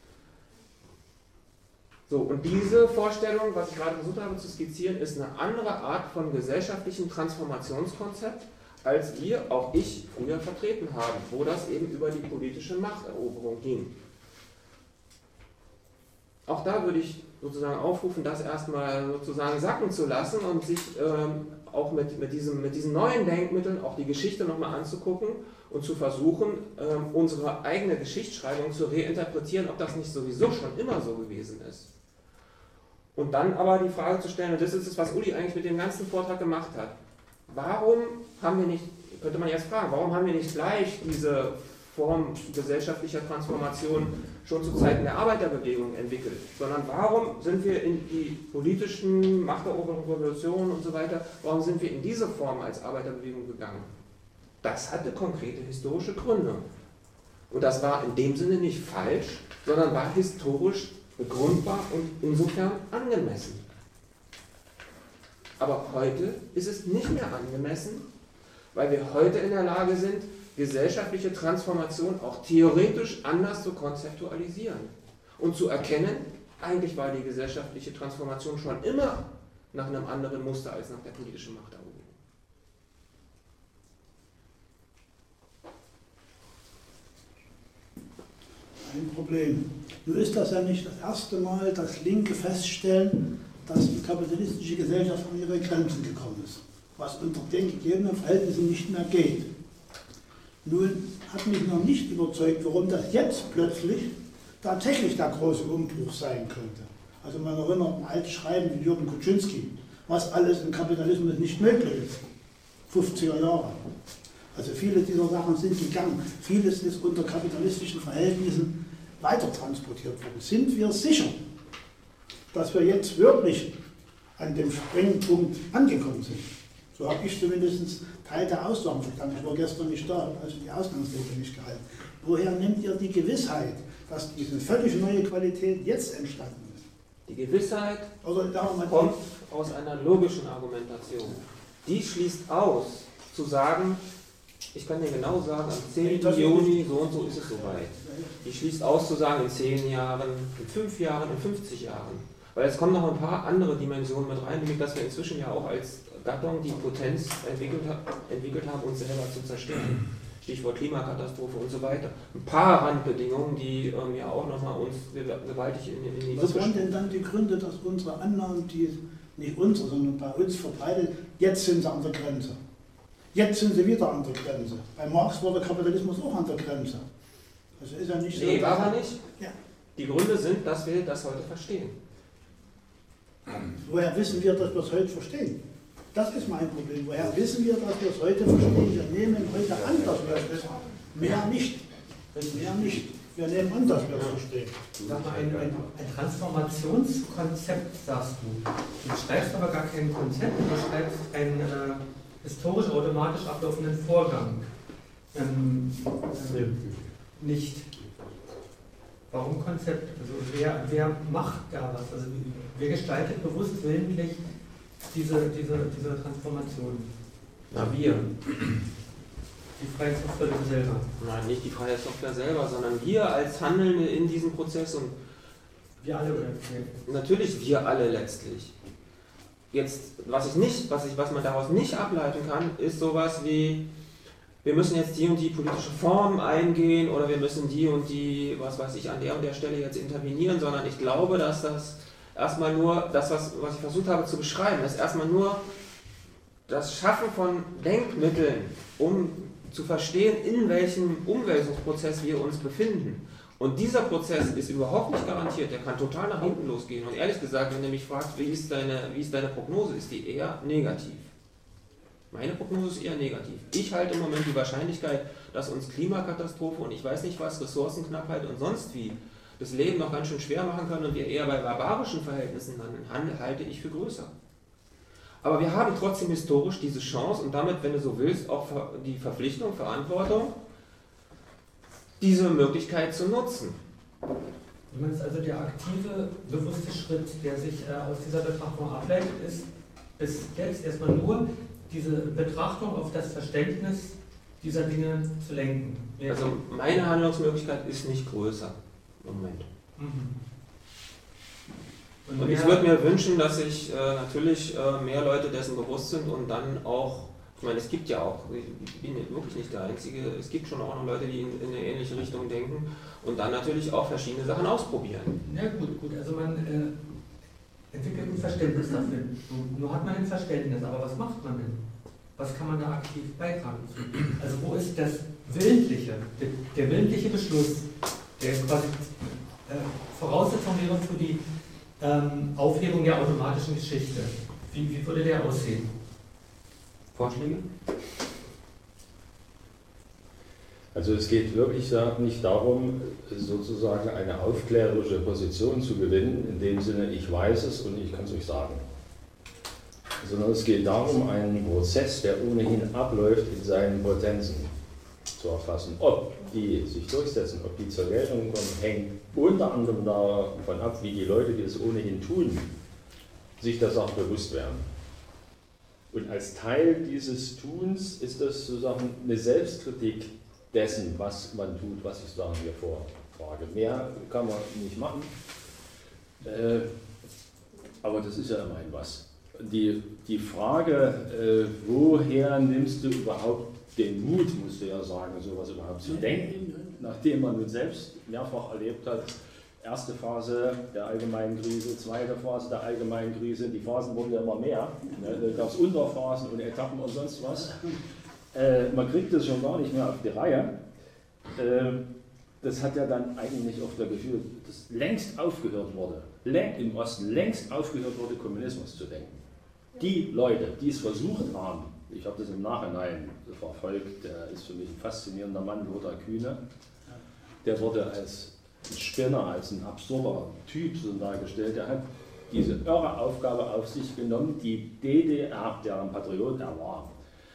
So, und diese Vorstellung, was ich gerade versucht habe zu skizzieren, ist eine andere Art von gesellschaftlichem Transformationskonzept, als wir, auch ich, früher vertreten haben, wo das eben über die politische Machteroberung ging. Auch da würde ich sozusagen aufrufen, das erstmal sozusagen sacken zu lassen und sich auch mit diesen neuen Denkmitteln auch die Geschichte nochmal anzugucken und zu versuchen, unsere eigene Geschichtsschreibung zu reinterpretieren, ob das nicht sowieso schon immer so gewesen ist. Und dann aber die Frage zu stellen, und das ist es, was Uli eigentlich mit dem ganzen Vortrag gemacht hat, warum haben wir nicht, könnte man jetzt fragen, warum haben wir nicht gleich diese Form gesellschaftlicher Transformation schon zu Zeiten der Arbeiterbewegung entwickelt, sondern warum sind wir in die politischen Machteroberungen, Revolutionen und so weiter, warum sind wir in diese Form als Arbeiterbewegung gegangen? Das hatte konkrete historische Gründe. Und das war in dem Sinne nicht falsch, sondern war historisch begründbar und insofern angemessen. Aber heute ist es nicht mehr angemessen, weil wir heute in der Lage sind, gesellschaftliche Transformation auch theoretisch anders zu konzeptualisieren und zu erkennen, eigentlich war die gesellschaftliche Transformation schon immer nach einem anderen Muster als nach der politischen Machteroberung. Ein Problem. Nun ist das ja nicht das erste Mal, dass Linke feststellen, dass die kapitalistische Gesellschaft an ihre Grenzen gekommen ist, was unter den gegebenen Verhältnissen nicht mehr geht. Nun hat mich noch nicht überzeugt, warum das jetzt plötzlich tatsächlich der große Umbruch sein könnte. Also man erinnert an alte Schreiben wie Jürgen Kuczynski, was alles im Kapitalismus nicht möglich ist. 50er Jahre. Also viele dieser Sachen sind gegangen. Vieles ist unter kapitalistischen Verhältnissen weiter transportiert worden. Sind wir sicher, dass wir jetzt wirklich an dem Sprengpunkt angekommen sind? So habe ich zumindest Teil der Aussagen verstanden. Ich war gestern nicht da, also die Ausgangsrede nicht gehalten. Woher nimmt ihr die Gewissheit, dass diese völlig neue Qualität jetzt entstanden ist? Die Gewissheit kommt aus einer logischen Argumentation. Die schließt aus, zu sagen, ich kann dir genau sagen, am 10. Juni so und so ist es soweit. Die schließt aus zu sagen, in 10 Jahren, in 5 Jahren, in 50 Jahren. Weil es kommen noch ein paar andere Dimensionen mit rein, nämlich dass wir inzwischen ja auch als Gattung die Potenz entwickelt haben, uns selber zu zerstören. Stichwort Klimakatastrophe und so weiter. Ein paar Randbedingungen, die ja auch nochmal uns gewaltig in die Was waren denn dann die Gründe, dass unsere Annahmen, die nicht unsere, sondern bei uns verbreitet, jetzt sind sie an der Grenze? Jetzt sind sie wieder an der Grenze. Bei Marx war der Kapitalismus auch an der Grenze. Also ist ja nicht so. Nee, war er nicht. Ja. Die Gründe sind, dass wir das heute verstehen. Woher wissen wir, dass wir es heute verstehen? Das ist mein Problem. Woher wissen wir, dass wir es heute verstehen? Wir nehmen heute an, dass wir es wissen. Mehr nicht. Mehr nicht. Wir nehmen an, dass wir es verstehen. Sag mal, ein Transformationskonzept, sagst du. Du schreibst aber gar kein Konzept, du schreibst einen historisch automatisch ablaufenden Vorgang. Nicht. Warum Konzept? Also wer macht da was? Also wer gestaltet bewusst willentlich diese Transformation? Na, wir. Die freie Software selber? Nein, nicht die freie Software selber, sondern wir als Handelnde in diesem Prozess und wir alle oder? Natürlich wir alle letztlich. Jetzt, was man daraus nicht ableiten kann, ist sowas wie, wir müssen jetzt die und die politische Form eingehen oder wir müssen die und die, was weiß ich, an der und der Stelle jetzt intervenieren, sondern ich glaube, dass das erstmal nur, das, was ich versucht habe zu beschreiben, ist erstmal nur das Schaffen von Denkmitteln, um zu verstehen, in welchem Umwälzungsprozess wir uns befinden. Und dieser Prozess ist überhaupt nicht garantiert, der kann total nach hinten losgehen. Und ehrlich gesagt, wenn du mich fragst, wie ist deine Prognose, ist die eher negativ. Meine Prognose ist eher negativ. Ich halte im Moment die Wahrscheinlichkeit, dass uns Klimakatastrophe und ich weiß nicht was, Ressourcenknappheit und sonst wie das Leben noch ganz schön schwer machen können und wir eher bei barbarischen Verhältnissen landen, halte ich für größer. Aber wir haben trotzdem historisch diese Chance und damit, wenn du so willst, auch die Verpflichtung, Verantwortung, diese Möglichkeit zu nutzen. Du meinst also, der aktive, bewusste Schritt, der sich aus dieser Betrachtung ableitet, ist bis jetzt erstmal nur diese Betrachtung auf das Verständnis dieser Dinge zu lenken. Also meine Handlungsmöglichkeit ist nicht größer im Moment. Und ich würde mir wünschen, dass sich natürlich mehr Leute dessen bewusst sind und dann auch, ich meine, es gibt ja auch, ich bin wirklich nicht der Einzige, es gibt schon auch noch Leute, die in eine ähnliche Richtung denken und dann natürlich auch verschiedene Sachen ausprobieren. Ja gut, also man entwickelt ein Verständnis dafür. Nur hat man ein Verständnis, aber was macht man denn? Was kann man da aktiv beitragen? Also wo ist das Willentliche, der willentliche Beschluss, der quasi Voraussetzung wäre für die Aufhebung der automatischen Geschichte? Wie würde der aussehen? Vorschläge? Also es geht wirklich nicht darum, sozusagen eine aufklärerische Position zu gewinnen, in dem Sinne, ich weiß es und ich kann es euch sagen. Sondern es geht darum, einen Prozess, der ohnehin abläuft, in seinen Potenzen zu erfassen. Ob die sich durchsetzen, ob die zur Geltung kommen, hängt unter anderem davon ab, wie die Leute, die es ohnehin tun, sich der Sache bewusst werden. Und als Teil dieses Tuns ist das sozusagen eine Selbstkritik dessen, was man tut, was ich sozusagen hier vortrage. Mehr kann man nicht machen, aber das ist ja immerhin was. Die Frage, woher nimmst du überhaupt den Mut, musst du ja sagen, sowas überhaupt zu denken, nachdem man nun selbst mehrfach erlebt hat, erste Phase der allgemeinen Krise, zweite Phase der allgemeinen Krise, die Phasen wurden ja immer mehr, da gab es Unterphasen und Etappen und sonst was. Man kriegt das schon gar nicht mehr auf die Reihe. Das hat ja dann eigentlich auch das Gefühl, dass längst aufgehört wurde, im Osten längst aufgehört wurde, Kommunismus zu denken. Die Leute, die es versucht haben, ich habe das im Nachhinein verfolgt, der ist für mich ein faszinierender Mann, Lothar Kühne, der wurde als ein Spinner, als ein absurder Typ so dargestellt, der hat diese irre Aufgabe auf sich genommen, die DDR, deren Patriot er war,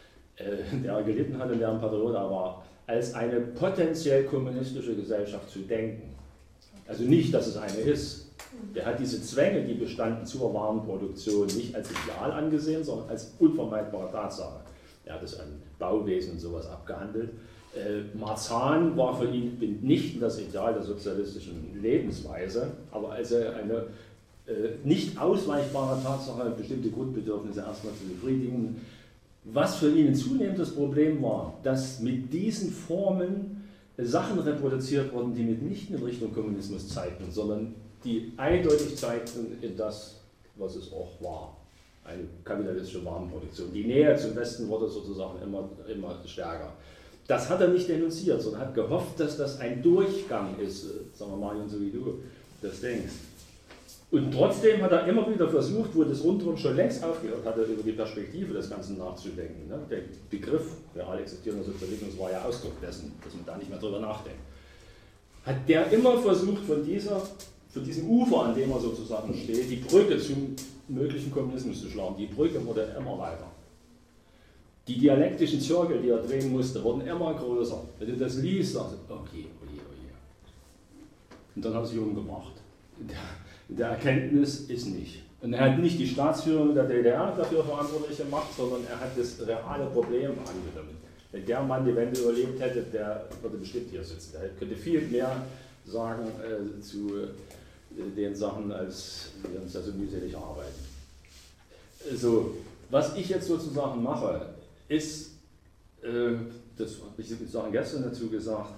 der gelitten hat und deren Patriot er war, als eine potenziell kommunistische Gesellschaft zu denken. Also nicht, dass es eine ist. Der hat diese Zwänge, die bestanden zur Warenproduktion, nicht als Ideal angesehen, sondern als unvermeidbare Tatsache. Er hat es an Bauwesen und sowas abgehandelt. Marzahn war für ihn mitnichten das Ideal der sozialistischen Lebensweise, aber als er eine nicht ausweichbare Tatsache, bestimmte Grundbedürfnisse erstmal zu befriedigen, was für ihn ein zunehmendes Problem war, dass mit diesen Formen Sachen reproduziert wurden, die mitnichten in Richtung Kommunismus zeigten, sondern die eindeutig zeigten in das, was es auch war, eine kapitalistische Warenproduktion. Die Nähe zum Westen wurde sozusagen immer stärker. Das hat er nicht denunziert, sondern hat gehofft, dass das ein Durchgang ist, sagen wir mal, so wie du das denkst. Und trotzdem hat er immer wieder versucht, wo das Rundherum schon längst aufgehört hatte, über die Perspektive des Ganzen nachzudenken. Der Begriff real existierender Sozialismus war ja Ausdruck dessen, dass man da nicht mehr drüber nachdenkt. Hat der immer versucht, von diesem Ufer, an dem er sozusagen steht, die Brücke zum möglichen Kommunismus zu schlagen. Die Brücke wurde immer weiter. Die dialektischen Zirkel, die er drehen musste, wurden immer größer. Wenn du das liest, sagst du, okay, oje, oje. Und dann hat er sich umgebracht. Der Erkenntnis ist nicht. Und er hat nicht die Staatsführung der DDR dafür verantwortlich gemacht, sondern er hat das reale Problem angenommen. Wenn der Mann die Wende überlebt hätte, der würde bestimmt hier sitzen. Der könnte viel mehr sagen zu den Sachen, als wir uns da so mühselig arbeiten. So, was ich jetzt sozusagen mache, ist, das habe ich sozusagen gestern dazu gesagt,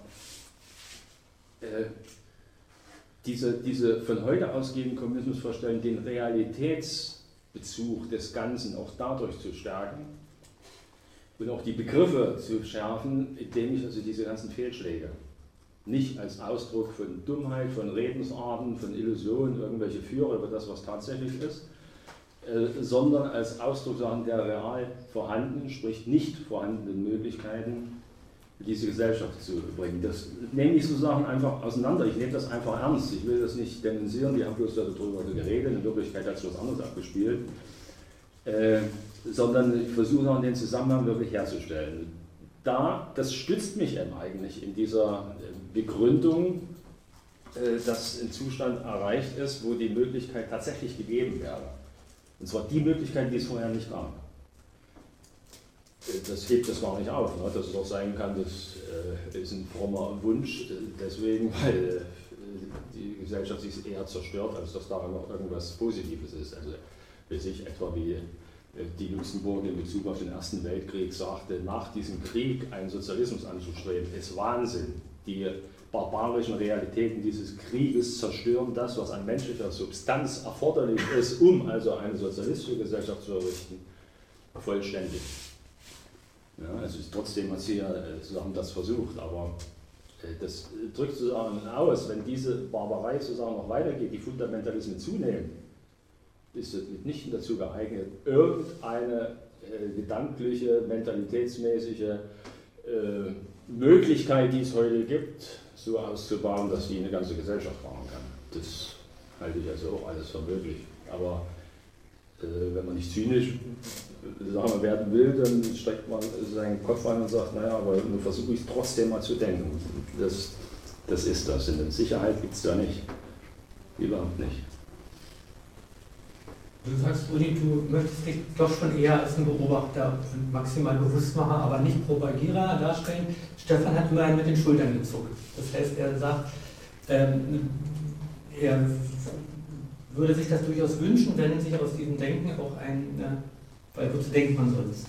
diese von heute ausgehenden Kommunismusvorstellungen, den Realitätsbezug des Ganzen auch dadurch zu stärken und auch die Begriffe zu schärfen, indem ich also diese ganzen Fehlschläge nicht als Ausdruck von Dummheit, von Redensarten, von Illusionen, irgendwelche Führer über das, was tatsächlich ist, sondern als Ausdruck der real vorhandenen, sprich nicht vorhandenen Möglichkeiten, diese Gesellschaft zu bringen. Das nehme ich sozusagen einfach auseinander, ich nehme das einfach ernst, ich will das nicht denunzieren, die haben bloß darüber geredet, in Wirklichkeit hat es was anderes abgespielt, sondern ich versuche den Zusammenhang wirklich herzustellen. Das stützt mich eben eigentlich in dieser Begründung, dass ein Zustand erreicht ist, wo die Möglichkeit tatsächlich gegeben wäre. Und zwar die Möglichkeit, die es vorher nicht gab. Das hebt das gar nicht auf, ne? Dass es auch sein kann, das ist ein frommer Wunsch, deswegen, weil die Gesellschaft sich eher zerstört, als dass da noch irgendwas Positives ist. Also weiß ich, etwa wie die Luxemburg in Bezug auf den Ersten Weltkrieg sagte, nach diesem Krieg einen Sozialismus anzustreben, ist Wahnsinn. Die barbarischen Realitäten dieses Krieges zerstören das, was an menschlicher Substanz erforderlich ist, um also eine sozialistische Gesellschaft zu errichten, vollständig. Ja, also trotzdem hat sie ja sozusagen das versucht, aber das drückt sozusagen aus, wenn diese Barbarei sozusagen noch weitergeht, die Fundamentalismen zunehmen, ist es mitnichten dazu geeignet, irgendeine gedankliche, mentalitätsmäßige Möglichkeit, die es heute gibt, so auszubauen, dass die eine ganze Gesellschaft fahren kann. Das halte ich also auch alles für möglich. Aber wenn man nicht zynisch werden will, dann streckt man seinen Kopf an und sagt, naja, aber nun versuche ich trotzdem mal zu denken. Das ist das. Und Sicherheit gibt es da nicht. Überhaupt nicht. Du sagst, Uli, du möchtest dich doch schon eher als ein Beobachter und maximal Bewusstmacher, aber nicht Propagierer darstellen. Stefan hat immerhin mit den Schultern gezuckt. Das heißt, er sagt, er würde sich das durchaus wünschen, wenn sich aus diesem Denken auch weil wozu denkt man sonst,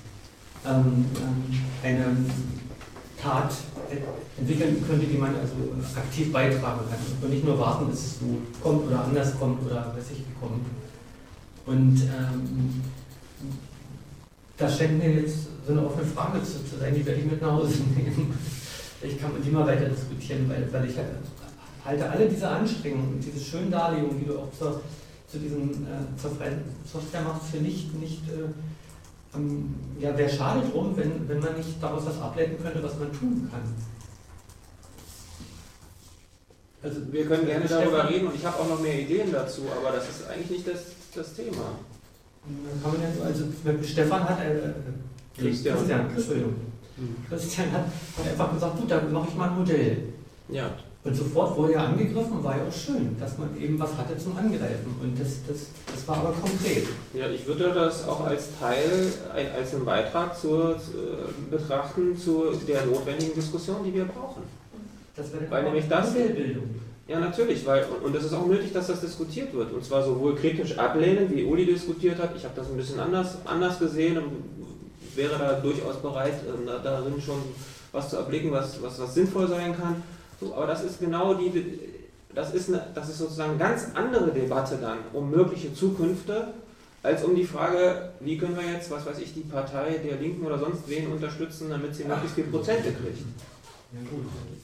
eine Tat entwickeln könnte, die man also aktiv beitragen kann. Und nicht nur warten, bis es so kommt oder anders kommt oder weiß ich wie kommt. Und das scheint mir jetzt so eine offene Frage zu sein, die werde ich mit nach Hause nehmen. Ich kann mit die mal weiter diskutieren, weil ich halte alle diese Anstrengungen und diese schönen Darlegungen, die du auch zu diesem zur freien Software machst, für nicht wäre schade drum, wenn man nicht daraus was ableiten könnte, was man tun kann. Also wir können gerne darüber reden und ich habe auch noch mehr Ideen dazu, aber das ist eigentlich nicht das Thema. Kann man ja, also Stefan hat Christian hat einfach gesagt, gut, dann mache ich mal ein Modell. Ja. Und sofort wurde er angegriffen, war ja auch schön, dass man eben was hatte zum Angreifen. Und das war aber konkret. Ja, ich würde das auch als Teil, als einen Beitrag betrachten zu der notwendigen Diskussion, die wir brauchen. Das wäre weil nämlich das Modellbildung. Ja, natürlich, und es ist auch nötig, dass das diskutiert wird. Und zwar sowohl kritisch ablehnend, wie Uli diskutiert hat. Ich habe das ein bisschen anders gesehen und wäre da durchaus bereit, darin schon was zu erblicken, was sinnvoll sein kann. So, aber das ist genau das ist sozusagen eine ganz andere Debatte dann um mögliche Zukünfte, als um die Frage, wie können wir jetzt, was weiß ich, die Partei der Linken oder sonst wen unterstützen, damit sie möglichst viele Prozente kriegt. Ja, gut.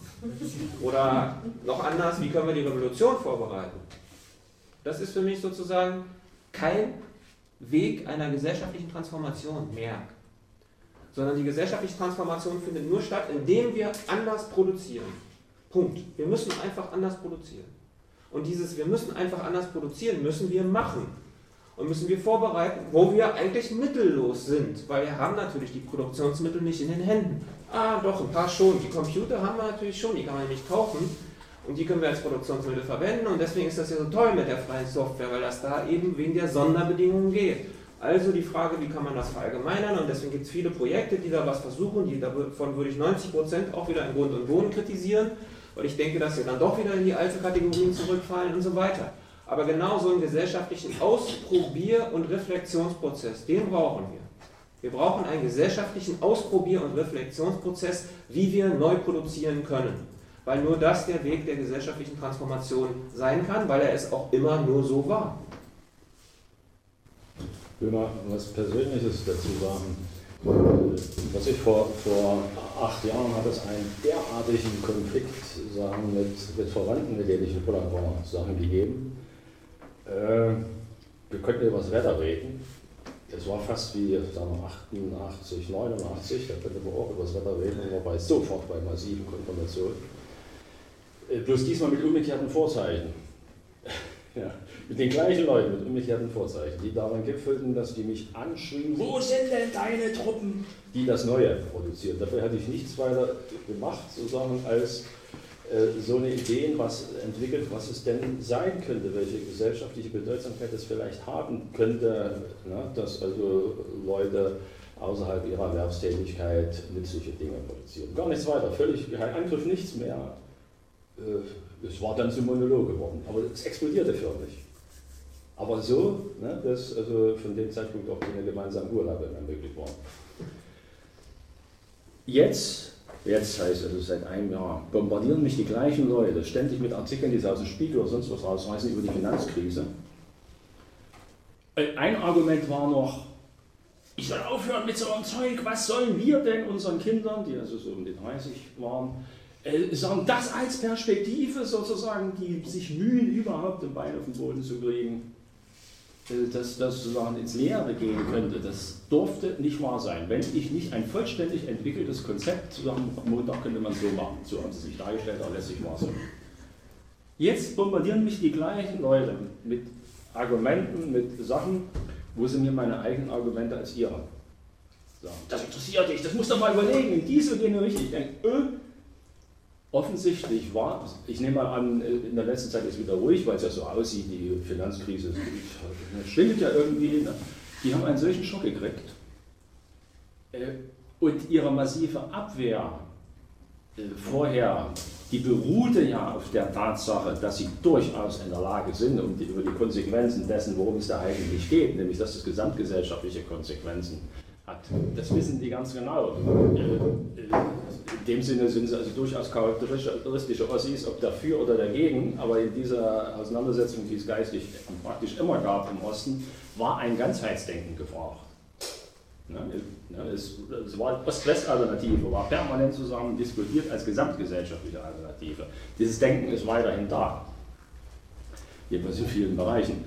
Oder noch anders, wie können wir die Revolution vorbereiten? Das ist für mich sozusagen kein Weg einer gesellschaftlichen Transformation mehr. Sondern die gesellschaftliche Transformation findet nur statt, indem wir anders produzieren. Punkt. Wir müssen einfach anders produzieren. Und wir müssen einfach anders produzieren, müssen wir machen. Und müssen wir vorbereiten, wo wir eigentlich mittellos sind. Weil wir haben natürlich die Produktionsmittel nicht in den Händen. Doch, ein paar schon. Die Computer haben wir natürlich schon, die kann man nämlich kaufen. Und die können wir als Produktionsmittel verwenden. Und deswegen ist das ja so toll mit der freien Software, weil das da eben wegen der Sonderbedingungen geht. Also die Frage, wie kann man das verallgemeinern? Und deswegen gibt es viele Projekte, die da was versuchen. Davon würde ich 90% auch wieder in Grund und Boden kritisieren. Weil ich denke, dass sie dann doch wieder in die alte Kategorien zurückfallen und so weiter. Aber genau so einen gesellschaftlichen Ausprobier- und Reflexionsprozess, den brauchen wir. Wir brauchen einen gesellschaftlichen Ausprobier- und Reflexionsprozess, wie wir neu produzieren können. Weil nur das der Weg der gesellschaftlichen Transformation sein kann, weil er es auch immer nur so war. Ich will mal was Persönliches dazu sagen. Was ich vor 8 Jahren hatte es einen derartigen Konflikt mit Verwandten, mit denen ich in Polen war, Sachen gegeben. Wir konnten über das Wetter reden. Es war fast wie 88, 89, da konnte man auch über das Wetter reden und war sofort bei massiven Konfrontationen. Bloß diesmal mit umgekehrten Vorzeichen. Ja, mit den gleichen Leuten, mit umgekehrten Vorzeichen, die daran gipfelten, dass die mich anschrien, wo sind denn deine Truppen, die das Neue produzieren. Dafür hatte ich nichts weiter gemacht, sozusagen, als so eine Idee, was entwickelt, was es denn sein könnte, welche gesellschaftliche Bedeutsamkeit es vielleicht haben könnte, ne, dass also Leute außerhalb ihrer Erwerbstätigkeit nützliche Dinge produzieren. Gar nichts weiter, völlig kein Angriff, nichts mehr. Es war dann zum Monolog geworden, aber es explodierte förmlich. Aber so, ne, dass also von dem Zeitpunkt auch keine gemeinsamen Urlaube mehr möglich waren. Jetzt heißt also seit einem Jahr, bombardieren mich die gleichen Leute ständig mit Artikeln, die sie aus dem Spiegel oder sonst was rausreißen über die Finanzkrise. Ein Argument war noch, ich soll aufhören mit so einem Zeug, was sollen wir denn unseren Kindern, die also so um die 30 waren, sagen, das als Perspektive sozusagen, die sich mühen, überhaupt ein Bein auf den Boden zu kriegen. dass das sozusagen ins Leere gehen könnte, das durfte nicht wahr sein. Wenn ich nicht ein vollständig entwickeltes Konzept zusammen, da könnte man so machen, so haben sie sich dargestellt, aber letztlich war es so. Jetzt bombardieren mich die gleichen Leute mit Argumenten, mit Sachen, wo sie mir meine eigenen Argumente als ihre sagen. Das interessiert dich, das musst du mal überlegen, in diese und jene Richtung. Ich denke, offensichtlich war, ich nehme mal an, in der letzten Zeit ist wieder ruhig, weil es ja so aussieht, die Finanzkrise schwindet ja irgendwie. Die haben einen solchen Schock gekriegt. Und ihre massive Abwehr vorher, die beruhte ja auf der Tatsache, dass sie durchaus in der Lage sind, um über die Konsequenzen dessen, worum es da eigentlich geht, nämlich dass es gesamtgesellschaftliche Konsequenzen hat. Das wissen die ganz genau. In dem Sinne sind sie also durchaus charakteristische Ossis, ob dafür oder dagegen, aber in dieser Auseinandersetzung, die es geistig praktisch immer gab im Osten, war ein Ganzheitsdenken gefragt. Es war Ost-West-Alternative, war permanent zusammen diskutiert als gesamtgesellschaftliche Alternative. Dieses Denken ist weiterhin da, jedenfalls in vielen Bereichen.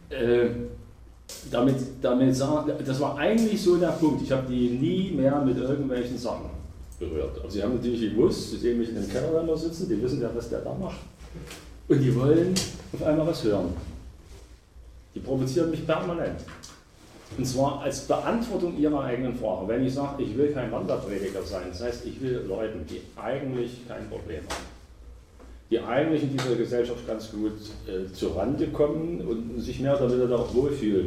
Das war eigentlich so der Punkt. Ich habe die nie mehr mit irgendwelchen Sachen berührt. Aber sie haben natürlich gewusst, sie sehen mich in dem Keller da sitzen, die wissen ja, was der da macht. Und die wollen auf einmal was hören. Die provozieren mich permanent. Und zwar als Beantwortung ihrer eigenen Frage. Wenn ich sage, ich will kein Wanderprediger sein, das heißt, ich will Leuten, die eigentlich kein Problem haben, die eigentlich in dieser Gesellschaft ganz gut zur Rande kommen und sich mehr oder weniger darauf wohlfühlen,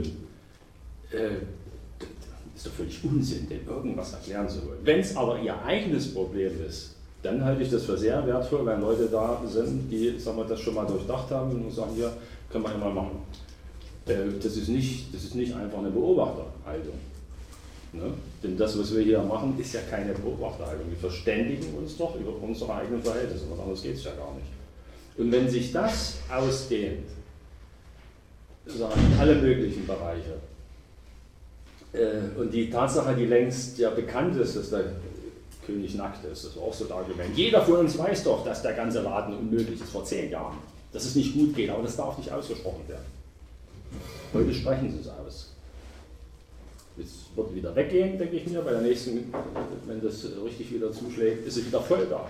ist doch völlig Unsinn, denen irgendwas erklären zu wollen. Wenn es aber ihr eigenes Problem ist, dann halte ich das für sehr wertvoll, wenn Leute da sind, die sagen wir, das schon mal durchdacht haben und sagen, hier, können wir einmal machen. Das ist nicht einfach eine Beobachterhaltung. Ne? Denn das, was wir hier machen, ist ja keine Beobachterhaltung. Wir verständigen uns doch über unsere eigenen Verhältnisse, was anderes geht es ja gar nicht. Und wenn sich das ausdehnt, sagen alle möglichen Bereiche, und die Tatsache, die längst ja bekannt ist, dass der König nackt ist, das war auch so ein Argument. Jeder von uns weiß doch, dass der ganze Laden unmöglich ist vor 10 Jahren, dass es nicht gut geht, aber das darf nicht ausgesprochen werden. Heute sprechen sie es aus. Es wird wieder weggehen, denke ich mir, bei der nächsten, wenn das richtig wieder zuschlägt, ist es wieder voll da.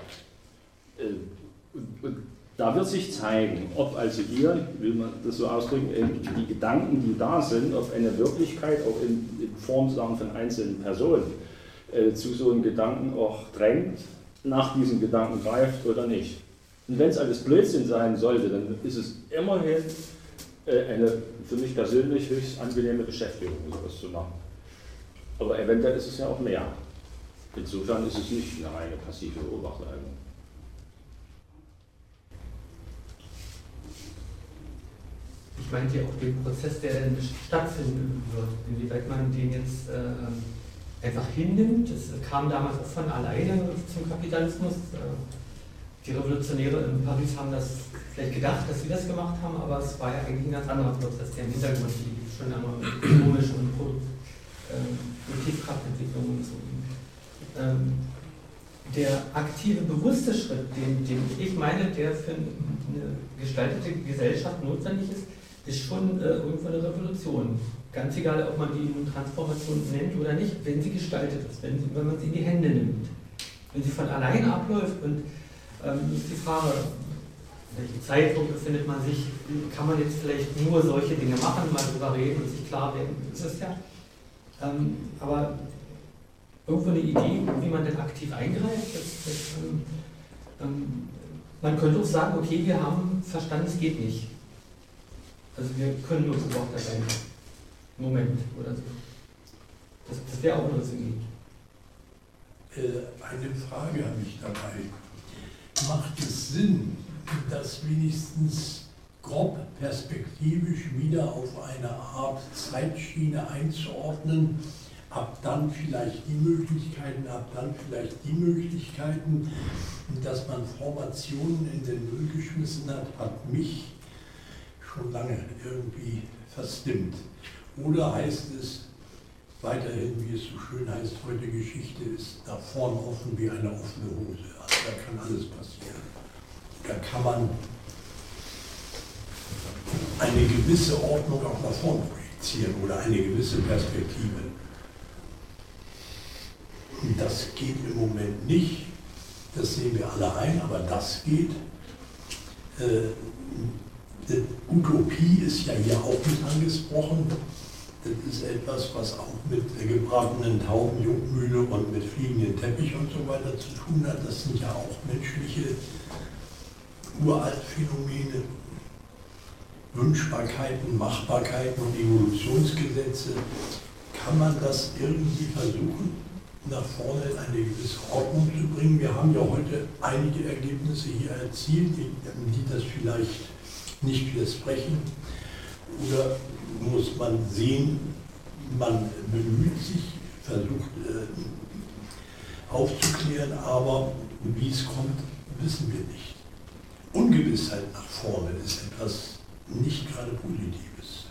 Und da wird sich zeigen, ob also hier, will man das so ausdrücken, die Gedanken, die da sind, ob eine Wirklichkeit auch in Form sagen, von einzelnen Personen zu so einem Gedanken auch drängt, nach diesem Gedanken greift oder nicht. Und wenn es alles Blödsinn sein sollte, dann ist es immerhin eine für mich persönlich höchst angenehme Beschäftigung, sowas zu machen. Aber eventuell ist es ja auch mehr. Insofern ist es nicht eine reine passive Beobachterhaltung. Ich meinte ja auch den Prozess, der dann stattfinden wird, inwieweit man den jetzt einfach hinnimmt. Das kam damals auch von alleine zum Kapitalismus. Die Revolutionäre in Paris haben das vielleicht gedacht, dass sie das gemacht haben, aber es war ja eigentlich ein ganz anderer Prozess, der im Hintergrund liegt, schon einmal ökonomische und Produktivkraftentwicklung und so. Der aktive, bewusste Schritt, den ich meine, der für eine gestaltete Gesellschaft notwendig ist, ist schon irgendwo eine Revolution. Ganz egal, ob man die Transformation nennt oder nicht, wenn sie gestaltet ist, wenn man sie in die Hände nimmt. Wenn sie von alleine abläuft und ist die Frage, in welchem Zeitpunkt befindet man sich, kann man jetzt vielleicht nur solche Dinge machen, mal drüber reden und sich klar werden, das ist ja. Aber irgendwo eine Idee, wie man denn aktiv eingreift, man könnte auch sagen, okay, wir haben verstanden, es geht nicht. Also wir können nur Beobachter sein. Moment oder so. Das wäre auch eine Lösung. Eine Frage habe ich dabei. Macht es Sinn, das wenigstens grob perspektivisch wieder auf eine Art Zeitschiene einzuordnen, ab dann vielleicht die Möglichkeiten, ab dann vielleicht die Möglichkeiten, dass man Formationen in den Müll geschmissen hat mich schon lange irgendwie verstimmt. Oder heißt es weiterhin, wie es so schön heißt, heute Geschichte ist nach vorn offen wie eine offene Hose. Also da kann alles passieren. Da kann man eine gewisse Ordnung auch nach vorn bringen. skizzieren oder eine gewisse Perspektive. Und das geht im Moment nicht, das sehen wir alle ein, aber das geht. Die Utopie ist ja hier auch mit angesprochen. Das ist etwas, was auch mit gebratenen Tauben, Jungmühle und mit fliegenden Teppich und so weiter zu tun hat. Das sind ja auch menschliche Uraltphänomene, Wünschbarkeiten, Machbarkeiten und Evolutionsgesetze. Kann man das irgendwie versuchen, nach vorne in eine gewisse Ordnung zu bringen? Wir haben ja heute einige Ergebnisse hier erzielt, die das vielleicht nicht widersprechen. Oder muss man sehen, man bemüht sich, versucht aufzuklären, aber wie es kommt, wissen wir nicht. Ungewissheit nach vorne ist etwas nicht gerade Positives.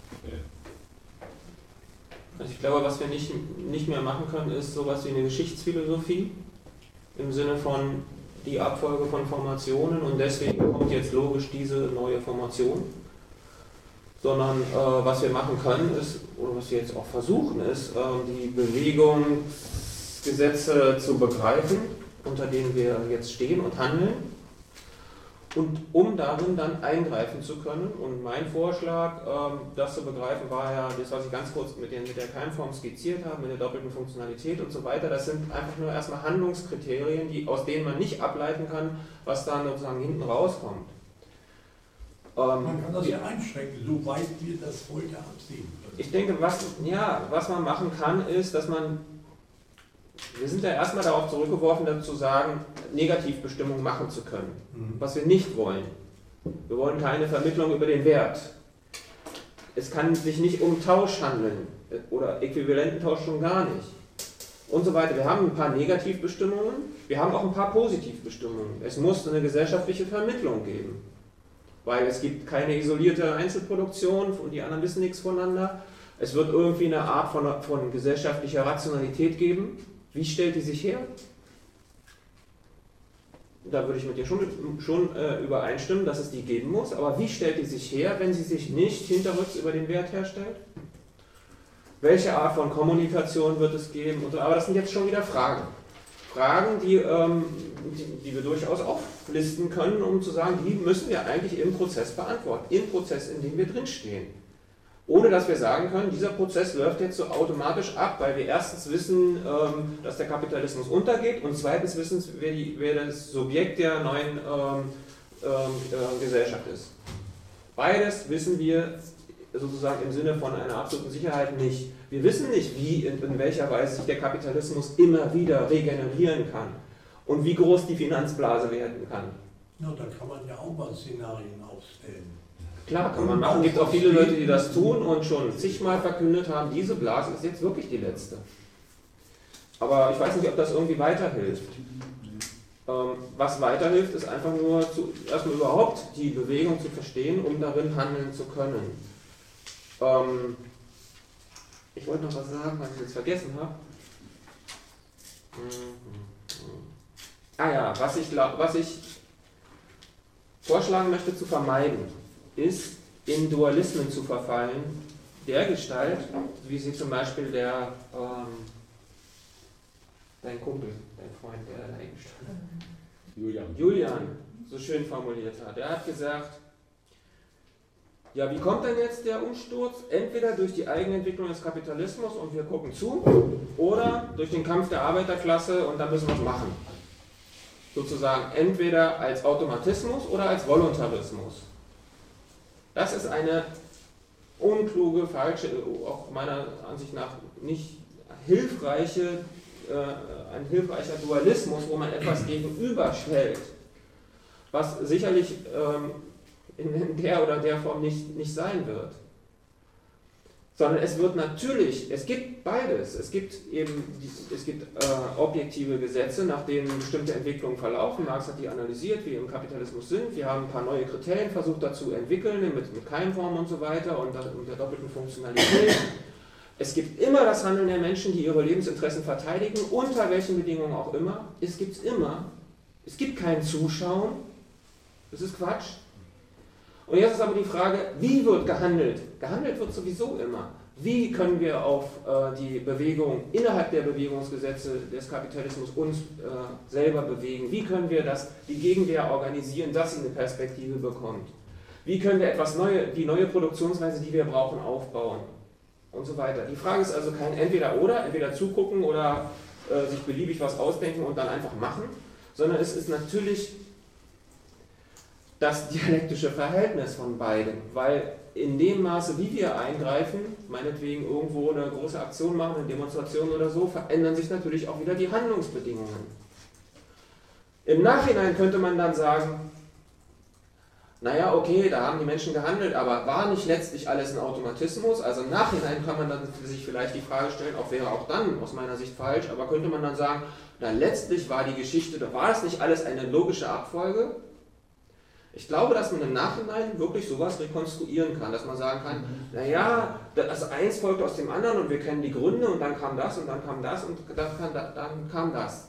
Also ich glaube, was wir nicht mehr machen können, ist sowas wie eine Geschichtsphilosophie im Sinne von die Abfolge von Formationen und deswegen kommt jetzt logisch diese neue Formation. Sondern was wir machen können ist, oder was wir jetzt auch versuchen ist, die Bewegungsgesetze zu begreifen, unter denen wir jetzt stehen und handeln. Und um darin dann eingreifen zu können, und mein Vorschlag, das zu begreifen, war ja das, was ich ganz kurz mit der Keimform skizziert habe, mit der doppelten Funktionalität und so weiter. Das sind einfach nur erstmal Handlungskriterien, aus denen man nicht ableiten kann, was dann sozusagen hinten rauskommt. Man kann das ja einschränken, soweit wir das heute absehen können. Ich denke, was man machen kann, ist, dass wir sind ja erstmal darauf zurückgeworfen, dann zu sagen, Negativbestimmungen machen zu können. Was wir nicht wollen. Wir wollen keine Vermittlung über den Wert. Es kann sich nicht um Tausch handeln oder äquivalenten Tausch schon gar nicht. Und so weiter. Wir haben ein paar Negativbestimmungen, wir haben auch ein paar Positivbestimmungen. Es muss eine gesellschaftliche Vermittlung geben. Weil es gibt keine isolierte Einzelproduktion und die anderen wissen nichts voneinander. Es wird irgendwie eine Art von gesellschaftlicher Rationalität geben. Wie stellt die sich her? Da würde ich mit dir schon übereinstimmen, dass es die geben muss. Aber wie stellt die sich her, wenn sie sich nicht hinterrücks über den Wert herstellt? Welche Art von Kommunikation wird es geben? Und so. Aber das sind jetzt schon wieder Fragen. Fragen, die wir durchaus auflisten können, um zu sagen, die müssen wir eigentlich im Prozess beantworten. Im Prozess, in dem wir drinstehen. Ohne dass wir sagen können, dieser Prozess läuft jetzt so automatisch ab, weil wir erstens wissen, dass der Kapitalismus untergeht und zweitens wissen, wer das Subjekt der neuen Gesellschaft ist. Beides wissen wir sozusagen im Sinne von einer absoluten Sicherheit nicht. Wir wissen nicht, wie, in welcher Weise sich der Kapitalismus immer wieder regenerieren kann und wie groß die Finanzblase werden kann. Ja, da kann man ja auch mal Szenarien aufstellen. Klar, kann man machen. Es gibt auch viele Leute, die das tun und schon zigmal verkündet haben, diese Blase ist jetzt wirklich die letzte. Aber ich weiß nicht, ob das irgendwie weiterhilft. Was weiterhilft, ist einfach nur erstmal überhaupt die Bewegung zu verstehen, um darin handeln zu können. Ich wollte noch was sagen, was ich jetzt vergessen habe. Was ich vorschlagen möchte zu vermeiden, ist, in Dualismen zu verfallen, der Gestalt, wie sie zum Beispiel dein Kumpel, dein Freund, der da gestanden hat, Julian, so schön formuliert hat. Er hat gesagt, ja, wie kommt denn jetzt der Umsturz? Entweder durch die Eigenentwicklung des Kapitalismus und wir gucken zu, oder durch den Kampf der Arbeiterklasse und dann müssen wir es machen. Sozusagen entweder als Automatismus oder als Voluntarismus. Das ist eine unkluge, falsche, auch meiner Ansicht nach nicht hilfreiche, ein hilfreicher Dualismus, wo man etwas gegenüberstellt, was sicherlich in der oder der Form nicht sein wird. Sondern es wird natürlich, es gibt beides. Es gibt objektive Gesetze, nach denen bestimmte Entwicklungen verlaufen. Marx hat die analysiert, wie im Kapitalismus sind. Wir haben ein paar neue Kriterien versucht dazu entwickeln, mit Keimformen und so weiter und der doppelten Funktionalität. Es gibt immer das Handeln der Menschen, die ihre Lebensinteressen verteidigen, unter welchen Bedingungen auch immer. Es gibt immer. Es gibt kein Zuschauen. Das ist Quatsch. Und jetzt ist aber die Frage, wie wird gehandelt? Gehandelt wird sowieso immer. Wie können wir auf die Bewegung innerhalb der Bewegungsgesetze des Kapitalismus uns selber bewegen? Wie können wir die Gegenwehr organisieren, dass sie eine Perspektive bekommt? Wie können wir die neue Produktionsweise, die wir brauchen, aufbauen? Und so weiter. Die Frage ist also kein Entweder-Oder, entweder zugucken oder sich beliebig was ausdenken und dann einfach machen, sondern es ist natürlich das dialektische Verhältnis von beiden, weil in dem Maße, wie wir eingreifen, meinetwegen irgendwo eine große Aktion machen, eine Demonstration oder so, verändern sich natürlich auch wieder die Handlungsbedingungen. Im Nachhinein könnte man dann sagen, naja, okay, da haben die Menschen gehandelt, aber war nicht letztlich alles ein Automatismus? Also im Nachhinein kann man dann sich vielleicht die Frage stellen, auch wäre auch dann aus meiner Sicht falsch, aber könnte man dann sagen, na letztlich war die Geschichte, da war es nicht alles eine logische Abfolge? Ich glaube, dass man im Nachhinein wirklich sowas rekonstruieren kann, dass man sagen kann, naja, das eins folgt aus dem anderen und wir kennen die Gründe und dann kam das und dann kam das und dann kam das.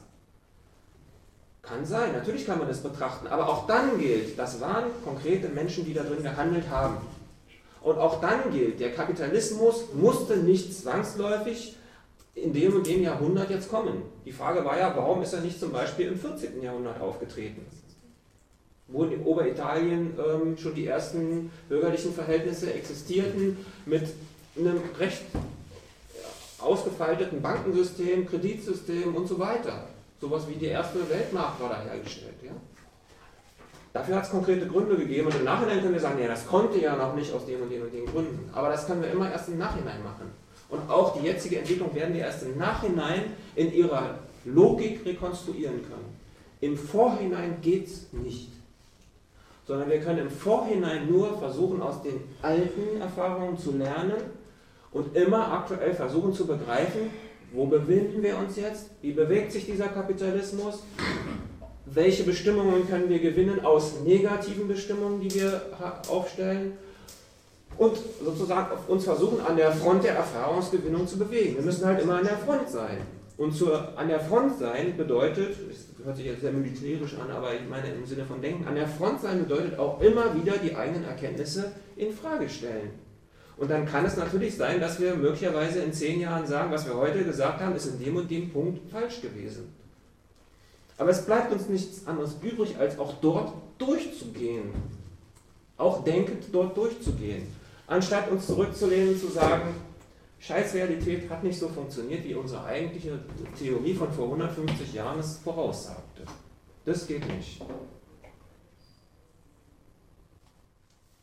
Kann sein, natürlich kann man das betrachten, aber auch dann gilt, das waren konkrete Menschen, die da drin gehandelt haben. Und auch dann gilt, der Kapitalismus musste nicht zwangsläufig in dem und dem Jahrhundert jetzt kommen. Die Frage war ja, warum ist er nicht zum Beispiel im 14. Jahrhundert aufgetreten? Wo in Oberitalien schon die ersten bürgerlichen Verhältnisse existierten, mit einem recht ausgefeilteten Bankensystem, Kreditsystem und so weiter. Sowas wie die erste Weltmarkt war da hergestellt. Ja? Dafür hat es konkrete Gründe gegeben und im Nachhinein können wir sagen, ja, das konnte ja noch nicht aus den und den und den Gründen. Aber das können wir immer erst im Nachhinein machen. Und auch die jetzige Entwicklung werden wir erst im Nachhinein in ihrer Logik rekonstruieren können. Im Vorhinein geht es nicht. Sondern wir können im Vorhinein nur versuchen, aus den alten Erfahrungen zu lernen und immer aktuell versuchen zu begreifen, wo befinden wir uns jetzt, wie bewegt sich dieser Kapitalismus, welche Bestimmungen können wir gewinnen aus negativen Bestimmungen, die wir aufstellen und sozusagen uns versuchen, an der Front der Erfahrungsgewinnung zu bewegen. Wir müssen halt immer an der Front sein. Und an der Front sein bedeutet, das hört sich jetzt sehr militärisch an, aber ich meine im Sinne von Denken, an der Front sein bedeutet auch immer wieder die eigenen Erkenntnisse in Frage stellen. Und dann kann es natürlich sein, dass wir möglicherweise in 10 Jahren sagen, was wir heute gesagt haben, ist in dem und dem Punkt falsch gewesen. Aber es bleibt uns nichts anderes übrig, als auch dort durchzugehen. Auch denkend dort durchzugehen. Anstatt uns zurückzulehnen und zu sagen, Scheißrealität hat nicht so funktioniert, wie unsere eigentliche Theorie von vor 150 Jahren es voraussagte. Das geht nicht.